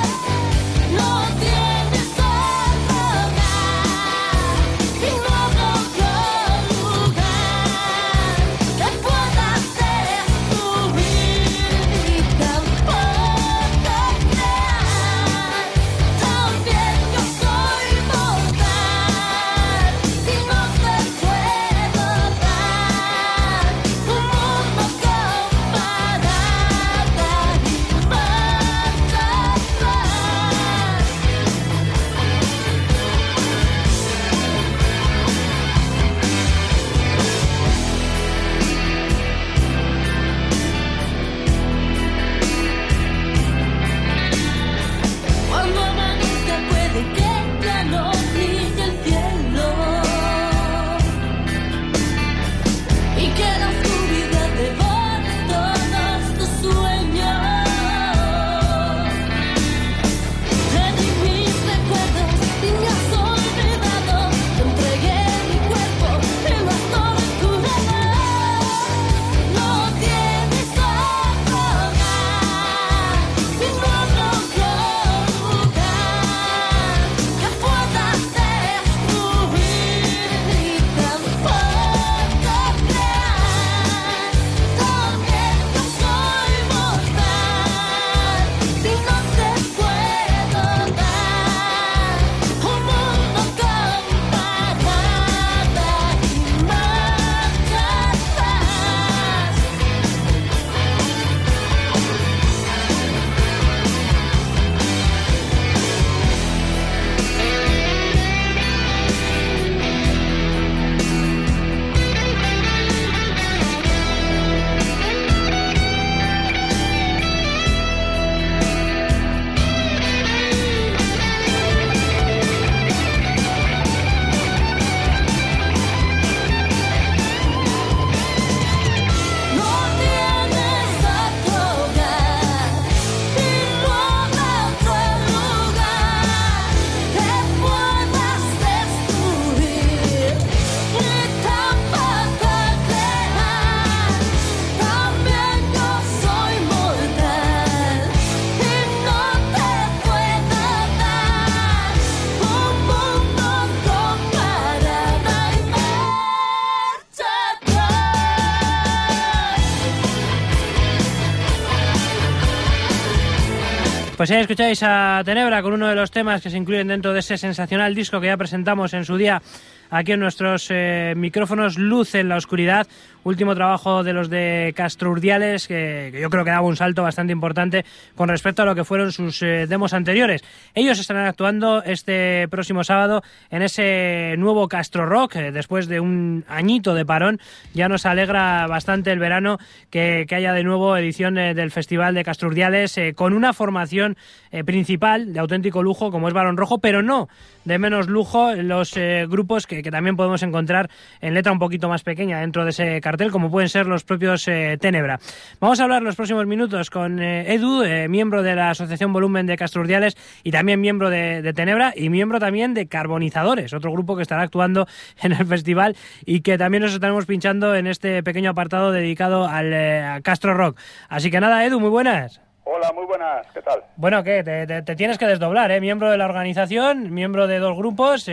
Pues ya escucháis a Tenebra con uno de los temas que se incluyen dentro de ese sensacional disco que ya presentamos en su día aquí en nuestros micrófonos, Luz en la Oscuridad, último trabajo de los de Castro Urdiales, que yo creo que daba un salto bastante importante con respecto a lo que fueron sus demos anteriores. Ellos estarán actuando este próximo sábado en ese nuevo Castro Rock, después de un añito de parón. Ya nos alegra bastante el verano que haya de nuevo edición del Festival de Castro Urdiales, con una formación principal de auténtico lujo como es Barón Rojo, pero no de menos lujo los grupos que también podemos encontrar en letra un poquito más pequeña dentro de ese cartel, como pueden ser los propios Tenebra. Vamos a hablar los próximos minutos con Edu, miembro de la Asociación Volumen de Castro Urdiales y también miembro de Tenebra y miembro también de Carbonizadores, otro grupo que estará actuando en el festival y que también nos estaremos pinchando en este pequeño apartado dedicado al Castro Rock. Así que nada, Edu, muy buenas. Hola, muy buenas, ¿qué tal? Bueno, ¿qué? Te tienes que desdoblar, ¿eh? Miembro de la organización, miembro de dos grupos,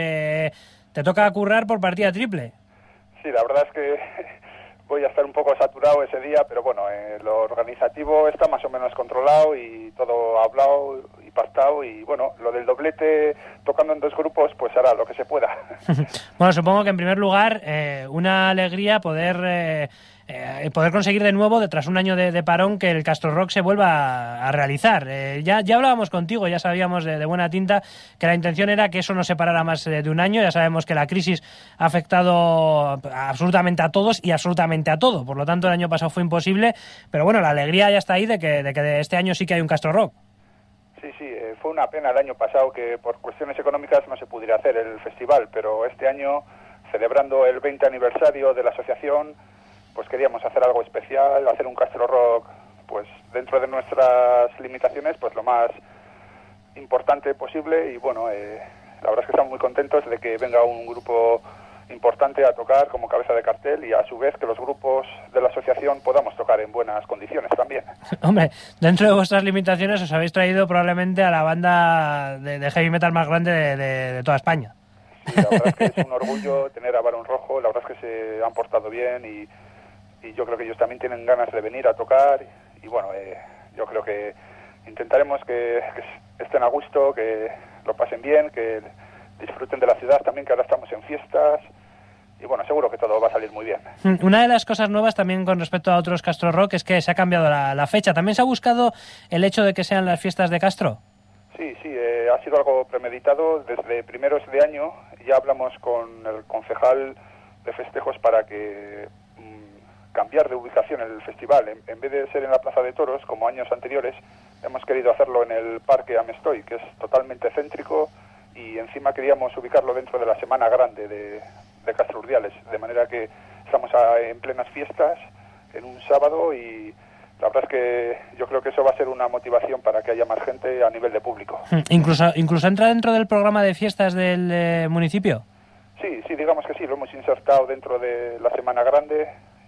te toca currar por partida triple. Sí, la verdad es que voy a estar un poco saturado ese día, pero bueno, lo organizativo está más o menos controlado y todo hablado y pactado, y bueno, lo del doblete tocando en dos grupos, pues hará lo que se pueda. Bueno, supongo que en primer lugar una alegría poder conseguir de nuevo, tras un año de parón, que el Castro Rock se vuelva a realizar. Ya hablábamos contigo, ya sabíamos de buena tinta que la intención era que eso no se parara más de un año. Ya sabemos que la crisis ha afectado absolutamente a todos y absolutamente a todo. Por lo tanto, el año pasado fue imposible, pero bueno, la alegría ya está ahí de que este año sí que hay un Castro Rock. Sí, fue una pena el año pasado que por cuestiones económicas no se pudiera hacer el festival, pero este año, celebrando el 20 aniversario de la asociación, pues queríamos hacer algo especial, hacer un Castro Rock, pues dentro de nuestras limitaciones, pues lo más importante posible. Y bueno, la verdad es que estamos muy contentos de que venga un grupo importante a tocar como cabeza de cartel, y a su vez que los grupos de la asociación podamos tocar en buenas condiciones también. Hombre, dentro de vuestras limitaciones os habéis traído probablemente a la banda de heavy metal más grande de toda España. Sí, la verdad es que es un orgullo tener a Barón Rojo, la verdad es que se han portado bien y yo creo que ellos también tienen ganas de venir a tocar, y bueno, yo creo que intentaremos que estén a gusto, que lo pasen bien, que disfruten de la ciudad también, que ahora estamos en fiestas, y bueno, seguro que todo va a salir muy bien. Una de las cosas nuevas también con respecto a otros Castro Rock es que se ha cambiado la fecha. ¿También se ha buscado el hecho de que sean las fiestas de Castro? Sí, ha sido algo premeditado. Desde primeros de año ya hablamos con el concejal de festejos para que cambiar de ubicación el festival. En vez de ser en la Plaza de Toros, como años anteriores, hemos querido hacerlo en el Parque Amestoy, que es totalmente céntrico, y encima queríamos ubicarlo dentro de la Semana Grande de Castro Urdiales, de manera que estamos en plenas fiestas en un sábado, y la verdad es que yo creo que eso va a ser una motivación para que haya más gente a nivel de público. ¿Incluso entra dentro del programa de fiestas del municipio? Sí, digamos que sí, lo hemos insertado dentro de la Semana Grande,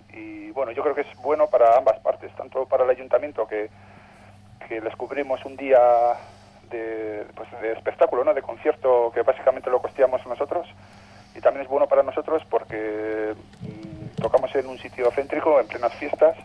y bueno, yo creo que es bueno para ambas partes, tanto para el ayuntamiento, que les cubrimos un día de espectáculo, ¿no?, de concierto, que básicamente lo costeamos nosotros, y también es bueno para nosotros porque tocamos en un sitio céntrico, en plenas fiestas,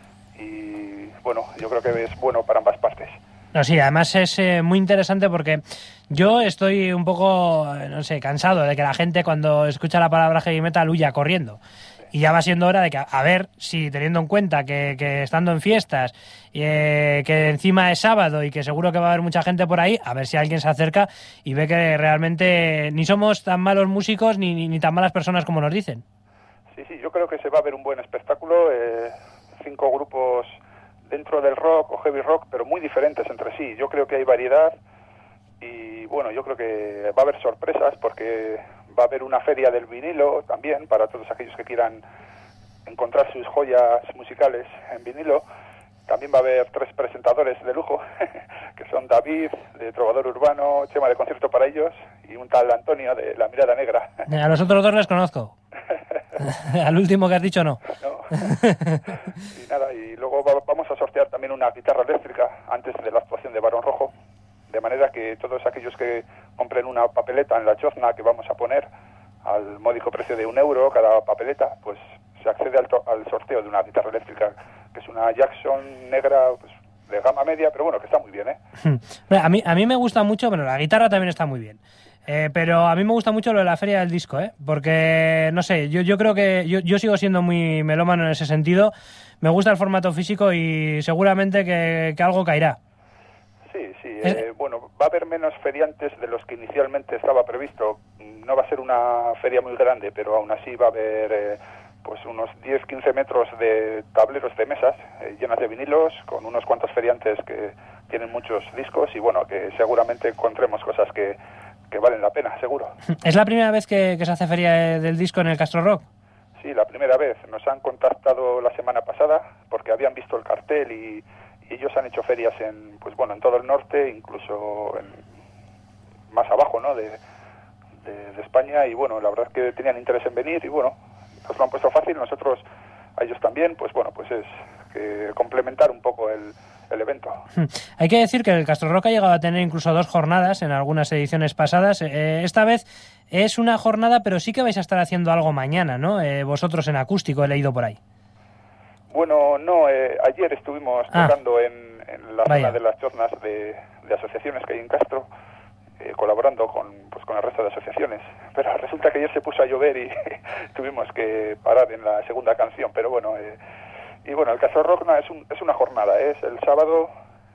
y bueno, yo creo que es bueno para ambas partes. No, sí, además es muy interesante porque yo estoy un poco, cansado de que la gente cuando escucha la palabra heavy metal huya corriendo. Y ya va siendo hora de que, a ver si, teniendo en cuenta que estando en fiestas, que encima es sábado y que seguro que va a haber mucha gente por ahí, a ver si alguien se acerca y ve que realmente ni somos tan malos músicos ni tan malas personas como nos dicen. Sí, yo creo que se va a ver un buen espectáculo. 5 grupos dentro del rock o heavy rock, pero muy diferentes entre sí. Yo creo que hay variedad y bueno, yo creo que va a haber sorpresas porque va a haber una feria del vinilo también para todos aquellos que quieran encontrar sus joyas musicales en vinilo. También va a haber 3 presentadores de lujo, que son David, de Trovador Urbano, Chema de Concierto para ellos, y un tal Antonio, de La Mirada Negra. A los otros 2 les conozco. Al último que has dicho no. Y nada, y luego vamos a sortear también una guitarra eléctrica antes de la actuación de Barón Rojo, de manera que todos aquellos que compren una papeleta en la chozna que vamos a poner al módico precio de €1 cada papeleta, pues se accede al sorteo de una guitarra eléctrica, que es una Jackson negra, pues de gama media, pero bueno, que está muy bien, ¿eh? A mí me gusta mucho, bueno, la guitarra también está muy bien. Pero a mí me gusta mucho lo de la Feria del Disco, porque, no sé, yo creo que yo sigo siendo muy melómano en ese sentido. Me gusta el formato físico y seguramente que algo caerá. Sí, bueno, va a haber menos feriantes de los que inicialmente estaba previsto. No va a ser una feria muy grande, pero aún así va a haber pues unos 10-15 metros de tableros de mesas llenas de vinilos, con unos cuantos feriantes que tienen muchos discos y bueno, que seguramente encontremos cosas que valen la pena, seguro. ¿Es la primera vez que se hace feria del disco en el Castro Rock? Sí, la primera vez. Nos han contactado la semana pasada porque habían visto el cartel y ellos han hecho ferias en todo el norte, incluso más abajo, ¿no? de España, y bueno, la verdad es que tenían interés en venir y bueno, nos lo han puesto fácil, nosotros a ellos también, pues bueno, pues es que complementar un poco el evento. Hay que decir que el Castro Rock ha llegado a tener incluso 2 jornadas en algunas ediciones pasadas. Esta vez es una jornada, pero sí que vais a estar haciendo algo mañana, ¿no? Vosotros en acústico, he leído por ahí. Bueno, no, ayer estuvimos tocando en la zona de las choznas de asociaciones que hay en Castro, colaborando con el resto de asociaciones, pero resulta que ayer se puso a llover y tuvimos que parar en la segunda canción, pero bueno, y bueno, el Castro Rock es una jornada, es el sábado,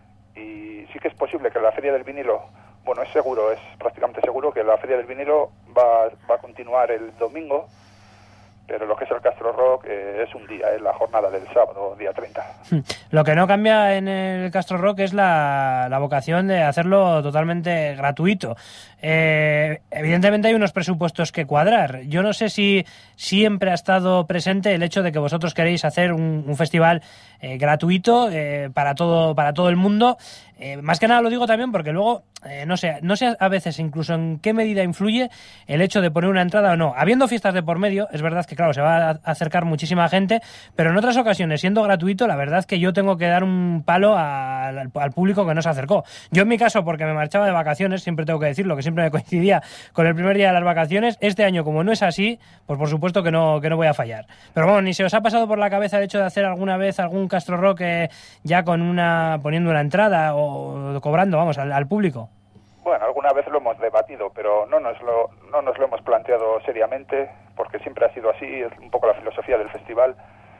y sí que es posible que la Feria del Vinilo, bueno, es prácticamente seguro que la Feria del Vinilo va a continuar el domingo, pero lo que es el Castro Rock es un día, es la jornada del sábado, día 30. Lo que no cambia en el Castro Rock es la vocación de hacerlo totalmente gratuito. Evidentemente hay unos presupuestos que cuadrar. Yo no sé si siempre ha estado presente el hecho de que vosotros queréis hacer un festival gratuito para todo el mundo. Más que nada lo digo también porque luego, no sé a veces incluso en qué medida influye el hecho de poner una entrada o no. Habiendo fiestas de por medio, es verdad que claro, se va a acercar muchísima gente, pero en otras ocasiones, siendo gratuito, la verdad es que yo tengo que dar un palo al público que no se acercó. Yo en mi caso, porque me marchaba de vacaciones, siempre tengo que decirlo, que siempre me coincidía con el primer día de las vacaciones. Este año, como no es así, pues por supuesto que no voy a fallar. Pero bueno, ni se os ha pasado por la cabeza el hecho de hacer alguna vez algún Castro Rock ya poniendo una entrada o cobrando, vamos, al público. Bueno, alguna vez lo hemos debatido, pero no nos lo hemos planteado seriamente, porque siempre ha sido así, es un poco la filosofía del festival,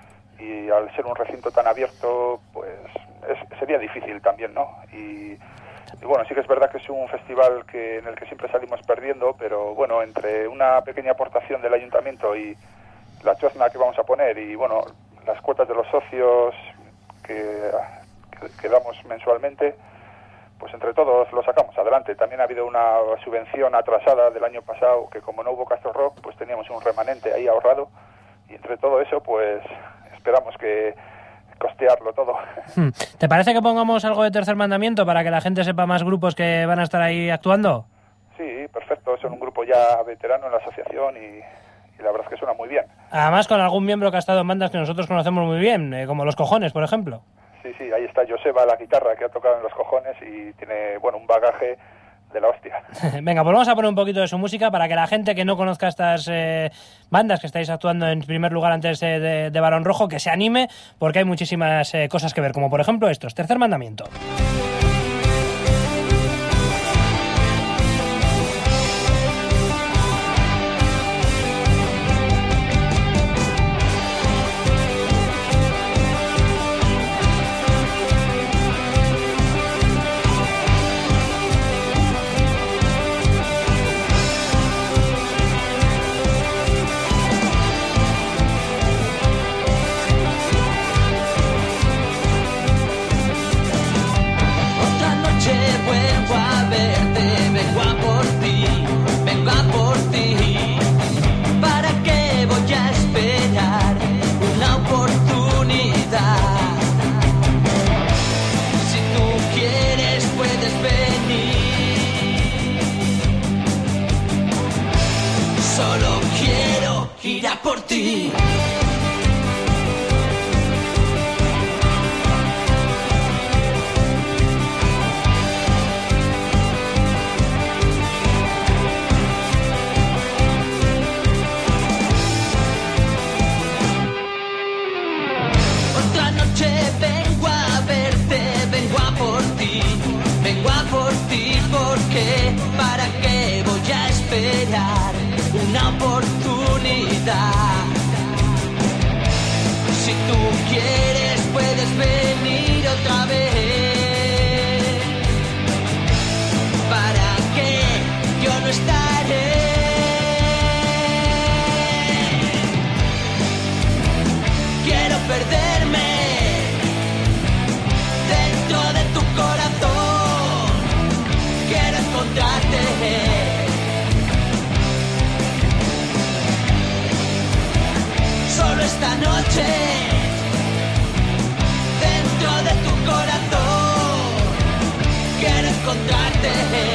y al ser un recinto tan abierto, pues sería difícil también, ¿no? Y bueno, sí que es verdad que es un festival en el que siempre salimos perdiendo, pero bueno, entre una pequeña aportación del ayuntamiento y la chozna que vamos a poner, y bueno, las cuotas de los socios que damos mensualmente, pues entre todos lo sacamos adelante. También ha habido una subvención atrasada del año pasado, que como no hubo Castro Rock, pues teníamos un remanente ahí ahorrado, y entre todo eso, pues esperamos que costearlo todo. ¿Te parece que pongamos algo de Tercer Mandamiento para que la gente sepa más grupos que van a estar ahí actuando? Sí, perfecto, son un grupo ya veterano en la asociación y la verdad es que suena muy bien. Además con algún miembro que ha estado en bandas que nosotros conocemos muy bien, como Los Cojones, por ejemplo. Sí, ahí está Joseba, la guitarra, que ha tocado en Los Cojones y tiene, bueno, un bagaje de la hostia. Venga, pues vamos a poner un poquito de su música para que la gente que no conozca estas bandas que estáis actuando en primer lugar antes de Barón Rojo, que se anime, porque hay muchísimas cosas que ver, como por ejemplo estos, Tercer Mandamiento. noche dentro de tu corazón. Quiero encontrarte.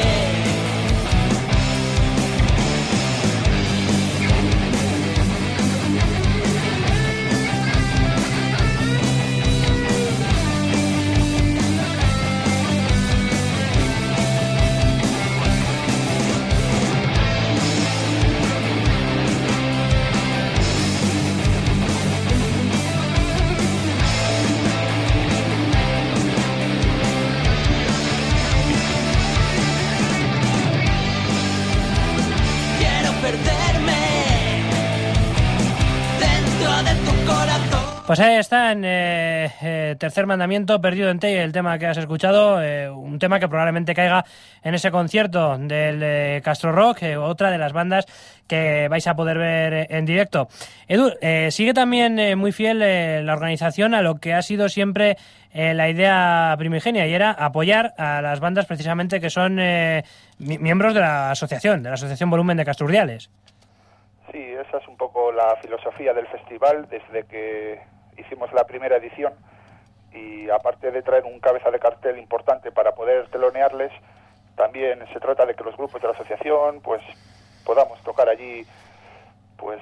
Pues ahí está, en Tercer Mandamiento, Perdido en Ti, el tema que has escuchado, un tema que probablemente caiga en ese concierto del Castro Rock, otra de las bandas que vais a poder ver en directo. Edu, sigue también muy fiel la organización a lo que ha sido siempre la idea primigenia, y era apoyar a las bandas precisamente que son miembros de la Asociación Volumen de Casturdiales. Sí, esa es un poco la filosofía del festival desde que hicimos la primera edición, y aparte de traer un cabeza de cartel importante para poder telonearles, también se trata de que los grupos de la asociación pues podamos tocar allí pues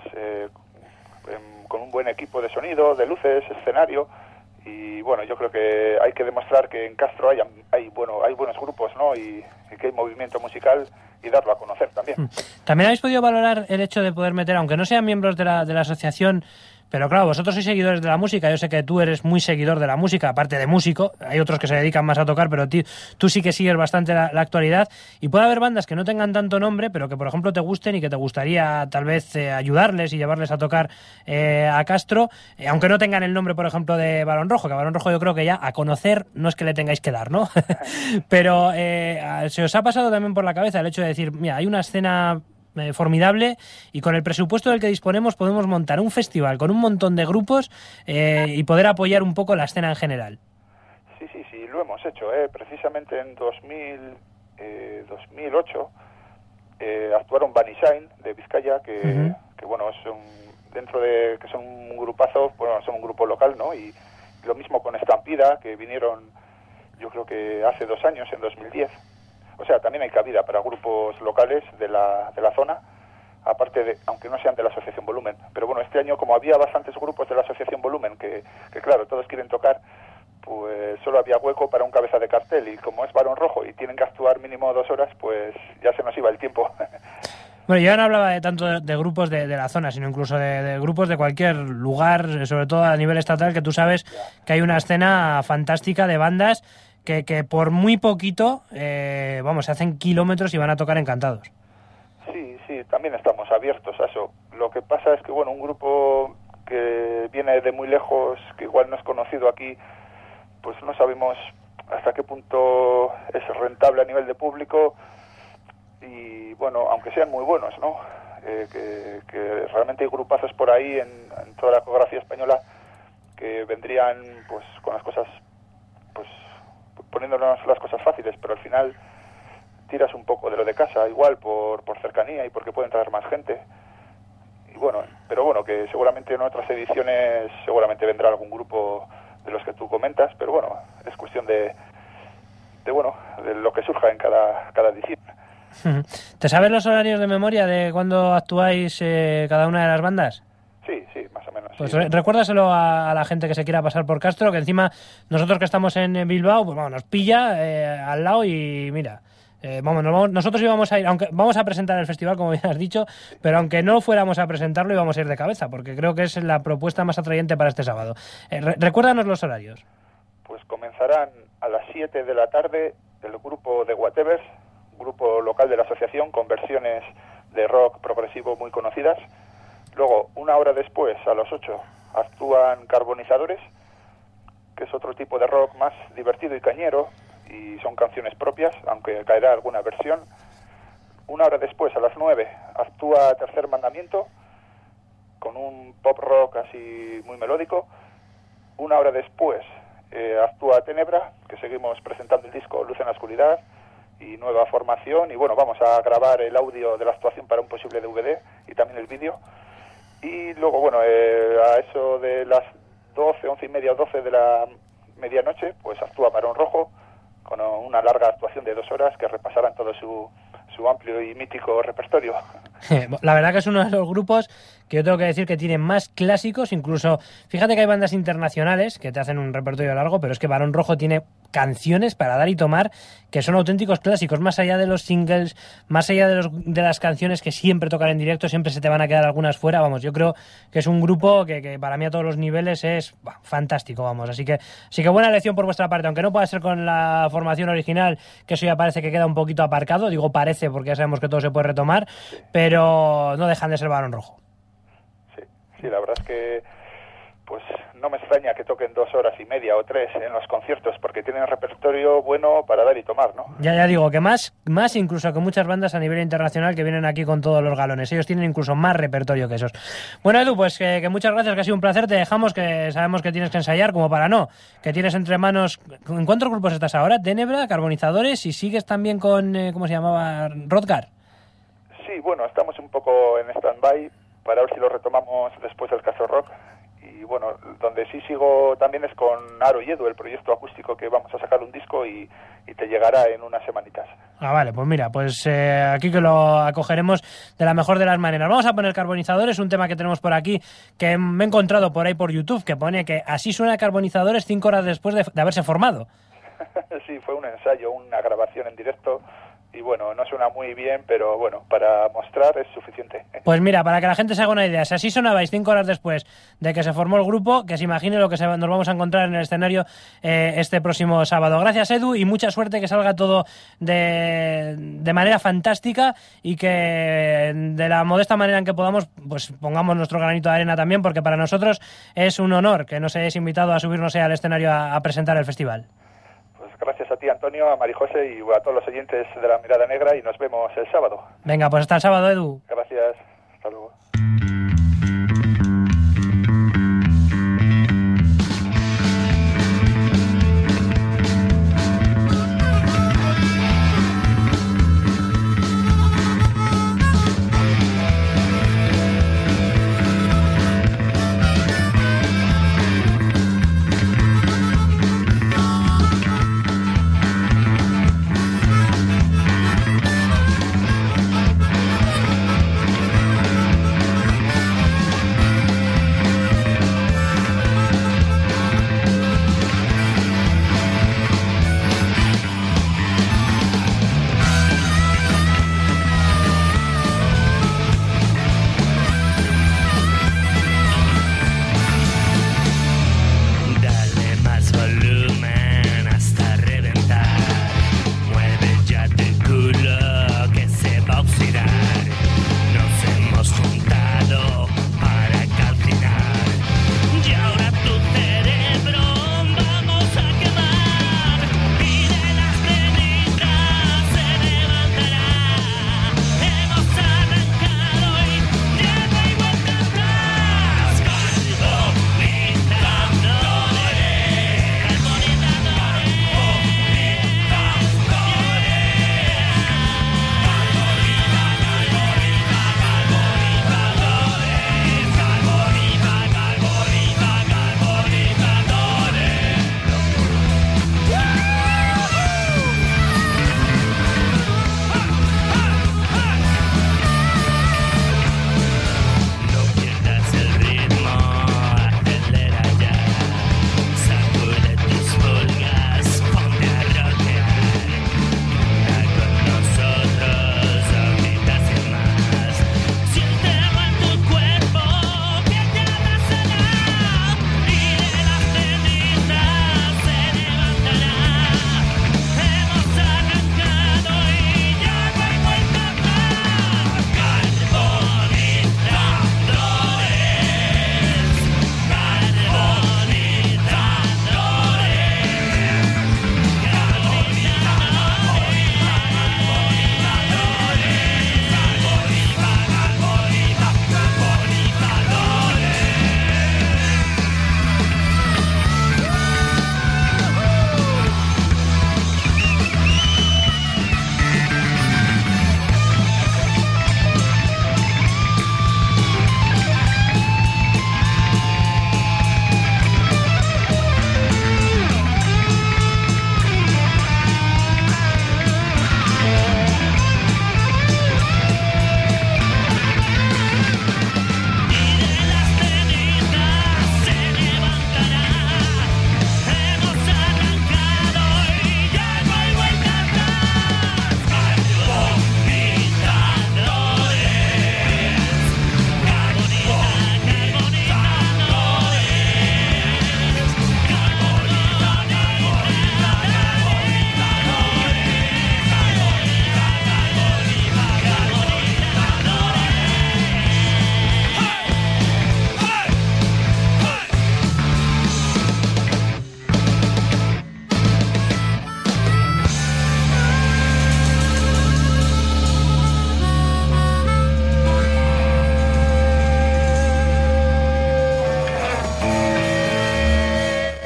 con un buen equipo de sonido, de luces, escenario, y bueno, yo creo que hay que demostrar que en Castro hay buenos grupos, ¿no? y que hay movimiento musical, y darlo a conocer también. También habéis podido valorar el hecho de poder meter, aunque no sean miembros de la asociación, pero claro, vosotros sois seguidores de la música. Yo sé que tú eres muy seguidor de la música, aparte de músico. Hay otros que se dedican más a tocar, pero tú sí que sigues bastante la actualidad. Y puede haber bandas que no tengan tanto nombre, pero que por ejemplo te gusten y que te gustaría tal vez ayudarles y llevarles a tocar a Castro, aunque no tengan el nombre, por ejemplo, de Barón Rojo, que a Barón Rojo yo creo que ya a conocer no es que le tengáis que dar, ¿no? Pero se os ha pasado también por la cabeza el hecho de decir, mira, hay una escena formidable, y con el presupuesto del que disponemos podemos montar un festival con un montón de grupos y poder apoyar un poco la escena en general. Sí, lo hemos hecho. Precisamente en 2008 actuaron Banishine de Vizcaya, que bueno, dentro de que son un grupazo, bueno, son un grupo local, ¿no? Y lo mismo con Estampida, que vinieron yo creo que hace 2 años, en 2010. O sea, también hay cabida para grupos locales de la zona, aparte de, aunque no sean de la Asociación Volumen. Pero bueno, este año, como había bastantes grupos de la Asociación Volumen, que claro, todos quieren tocar, pues solo había hueco para un cabeza de cartel, y como es Barón Rojo y tienen que actuar mínimo 2 horas, pues ya se nos iba el tiempo. Bueno, yo no hablaba tanto de grupos de la zona, sino incluso de grupos de cualquier lugar, sobre todo a nivel estatal, que tú sabes que hay una escena fantástica de bandas que por muy poquito, se hacen kilómetros y van a tocar encantados. Sí, también estamos abiertos a eso. Lo que pasa es que, bueno, un grupo que viene de muy lejos, que igual no es conocido aquí, pues no sabemos hasta qué punto es rentable a nivel de público, y bueno, aunque sean muy buenos, ¿no? Que realmente hay grupazos por ahí en toda la geografía española que vendrían pues con las cosas, pues poniéndonos las cosas fáciles, pero al final tiras un poco de lo de casa, igual por cercanía y porque pueden traer más gente. Y bueno, pero bueno, que seguramente en otras ediciones seguramente vendrá algún grupo de los que tú comentas, pero bueno, es cuestión de lo que surja en cada edición. ¿Te sabes los horarios de memoria de cuándo actuáis cada una de las bandas? Sí, más o menos. Pues sí. Recuérdaselo a la gente que se quiera pasar por Castro, que encima nosotros que estamos en Bilbao, pues vamos, nos pilla al lado y mira, nosotros íbamos a ir, aunque vamos a presentar el festival, como bien has dicho, pero aunque no fuéramos a presentarlo íbamos a ir de cabeza, porque creo que es la propuesta más atrayente para este sábado. Recuérdanos los horarios. Pues comenzarán a las 7 de la tarde el grupo de Whatevers, grupo local de la asociación con versiones de rock progresivo muy conocidas. Luego, 1 hora después, a las 8, actúan Carbonizadores, que es otro tipo de rock más divertido y cañero, y son canciones propias, aunque caerá alguna versión. 1 hora después, a las 9, actúa Tercer Mandamiento, con un pop rock así muy melódico. 1 hora después actúa Tenebra, que seguimos presentando el disco Luz en la Oscuridad y nueva formación, y bueno, vamos a grabar el audio de la actuación para un posible DVD y también el vídeo. Y luego, bueno, a eso de las 12, 11 y media o 12 de la medianoche, pues actúa Barón Rojo con una larga actuación de 2 horas que repasarán todo su amplio y mítico repertorio. La verdad que es uno de los grupos que yo tengo que decir que tiene más clásicos, incluso, fíjate que hay bandas internacionales que te hacen un repertorio largo, pero es que Barón Rojo tiene canciones para dar y tomar que son auténticos clásicos, más allá de los singles, más allá de las canciones que siempre tocan en directo, siempre se te van a quedar algunas fuera, vamos, yo creo que es un grupo que para mí a todos los niveles es fantástico, vamos, así que buena elección por vuestra parte, aunque no pueda ser con la formación original, que eso ya parece que queda un poquito aparcado, digo parece porque ya sabemos que todo se puede retomar, pero no dejan de ser Barón Rojo. Sí, la verdad es que pues no me extraña que toquen 2 horas y media o 3 en los conciertos, porque tienen repertorio bueno para dar y tomar, ¿no? Ya digo, que más incluso que muchas bandas a nivel internacional que vienen aquí con todos los galones. Ellos tienen incluso más repertorio que esos. Bueno, Edu, pues que muchas gracias, que ha sido un placer. Te dejamos, que sabemos que tienes que ensayar, como para no, que tienes entre manos... ¿En cuántos grupos estás ahora? Tenebra, Carbonizadores, y sigues también con, ¿cómo se llamaba? Rodgar. Sí, bueno, estamos un poco en stand-by para ver si lo retomamos después del Caso Rock. Y bueno, donde sí sigo también es con Aro y Edu, el proyecto acústico, que vamos a sacar un disco y te llegará en unas semanitas. Vale, pues mira, pues aquí que lo acogeremos de la mejor de las maneras. Vamos a poner Carbonizadores, un tema que tenemos por aquí, que me he encontrado por ahí por YouTube, que pone que así suena Carbonizadores 5 horas después de haberse formado. Sí, fue un ensayo, una grabación en directo. Y bueno, no suena muy bien, pero bueno, para mostrar es suficiente. Pues mira, para que la gente se haga una idea, si así sonabais 5 horas después de que se formó el grupo, que se imagine lo que nos vamos a encontrar en el escenario este próximo sábado. Gracias, Edu, y mucha suerte, que salga todo de manera fantástica y que de la modesta manera en que podamos, pues pongamos nuestro granito de arena también, porque para nosotros es un honor que nos hayáis invitado a subirnos al escenario a presentar el festival. Gracias a ti, Antonio, a Marijose y a todos los oyentes de La Mirada Negra, y nos vemos el sábado. Venga, pues hasta el sábado, Edu. Gracias, hasta luego.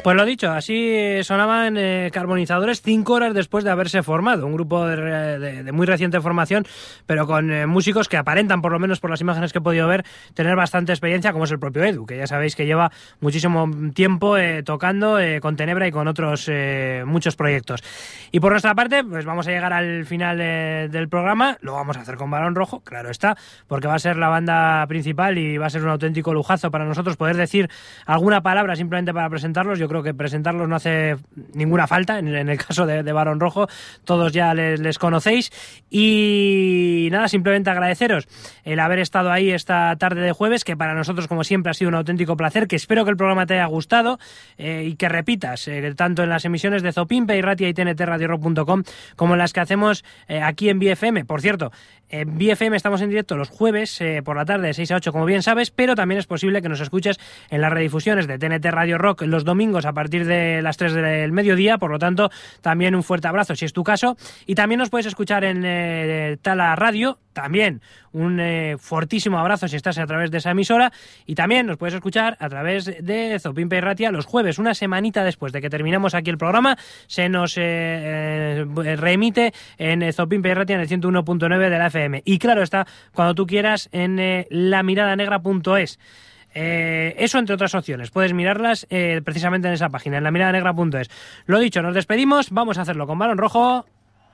Pues lo dicho, así sonaban Carbonizadores 5 horas después de haberse formado. Un grupo de muy reciente formación, pero con músicos que aparentan, por lo menos por las imágenes que he podido ver, tener bastante experiencia, como es el propio Edu, que ya sabéis que lleva muchísimo tiempo tocando con Tenebra y con otros muchos proyectos. Y por nuestra parte, pues vamos a llegar al final del programa. Lo vamos a hacer con Barón Rojo, claro está, porque va a ser la banda principal y va a ser un auténtico lujazo para nosotros poder decir alguna palabra simplemente para presentarlos. Yo creo que presentarlos no hace ninguna falta en el caso de Barón Rojo, todos ya les conocéis. Y nada, simplemente agradeceros el haber estado ahí esta tarde de jueves, que para nosotros, como siempre, ha sido un auténtico placer, que espero que el programa te haya gustado y que repitas tanto en las emisiones de Zopimpe y Ratia y tntradiorock.com como en las que hacemos aquí en BFM. Por cierto, en BFM estamos en directo los jueves por la tarde de 6 a 8, como bien sabes, pero también es posible que nos escuches en las redifusiones de TNT Radio Rock los domingos a partir de las 3 del mediodía. Por lo tanto, también un fuerte abrazo si es tu caso. Y también nos puedes escuchar en Tala Radio, también un fortísimo abrazo si estás a través de esa emisora. Y también nos puedes escuchar a través de Zopimpe y Ratia los jueves, una semanita después de que terminamos aquí el programa. Se nos reemite en Zopimpe y Ratia en el 101.9 de la FM. Y claro está, cuando tú quieras, en lamiradanegra.es. Eso entre otras opciones, puedes mirarlas precisamente en esa página, en lamiradanegra.es. Lo dicho, nos despedimos, vamos a hacerlo con Barón Rojo.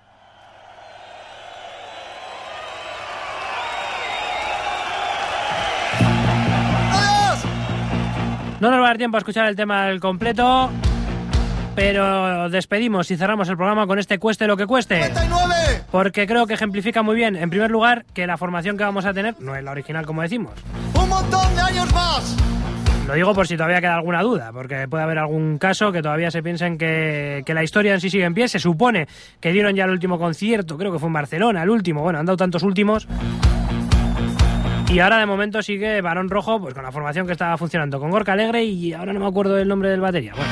No nos va a dar tiempo a escuchar el tema al completo, pero despedimos y cerramos el programa con este Cueste lo que cueste. 99. Porque creo que ejemplifica muy bien, en primer lugar, que la formación que vamos a tener no es la original, como decimos. ¡Un montón de años más! Lo digo por si todavía queda alguna duda, porque puede haber algún caso que todavía se piensen que la historia en sí sigue en pie. Se supone que dieron ya el último concierto, creo que fue en Barcelona, el último. Bueno, han dado tantos últimos. Y ahora de momento sigue Barón Rojo, pues con la formación que estaba funcionando con Gorka Alegre y ahora no me acuerdo del nombre del batería. Bueno.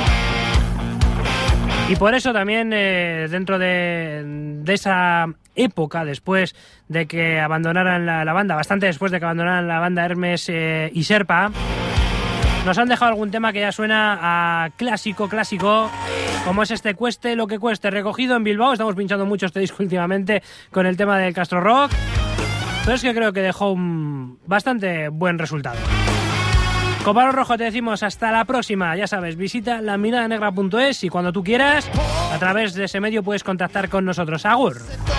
Y por eso también dentro de esa época, después de que abandonaran la banda, bastante después de que abandonaran la banda Hermes y Serpa, nos han dejado algún tema que ya suena a clásico, como es este Cueste lo que cueste, recogido en Bilbao. Estamos pinchando mucho este disco últimamente con el tema del Castro Rock, pero es que creo que dejó un bastante buen resultado. Con Barón Rojo te decimos hasta la próxima. Ya sabes, visita lamiradanegra.es y cuando tú quieras, a través de ese medio puedes contactar con nosotros. Agur.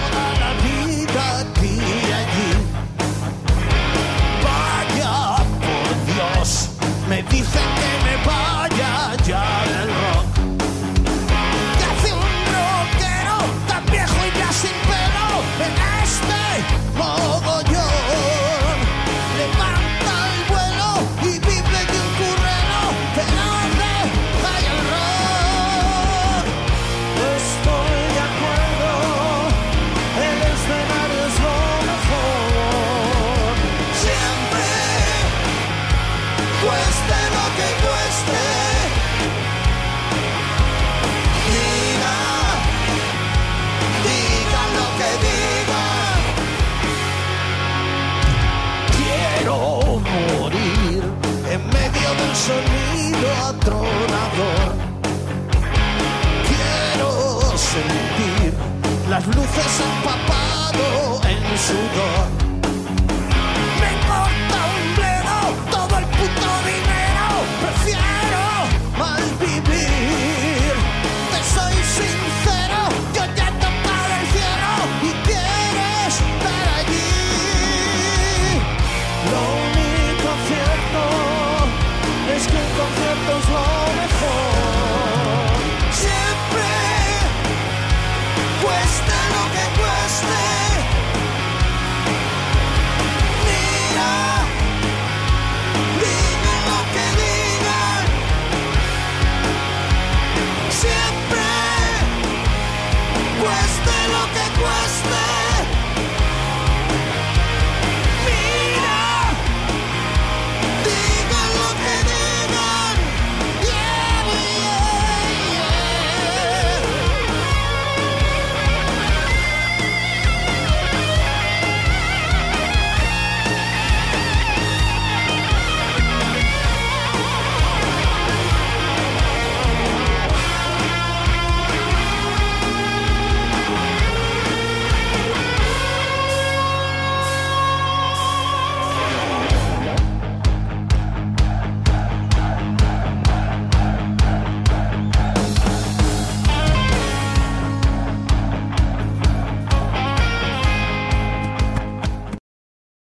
Vaya, por Dios, me dicen que me vaya ya del rock. Que hace un rockero tan viejo y ya sin pelo en este mogollón. Levanta el vuelo y vive de un currero que donde hay el rock. Estoy de acuerdo, el escenario es lo mejor. Siempre, cueste lo que cueste. Diga lo que diga. Quiero morir en medio del sonido atronador. Quiero sentir las luces empapado en sudor.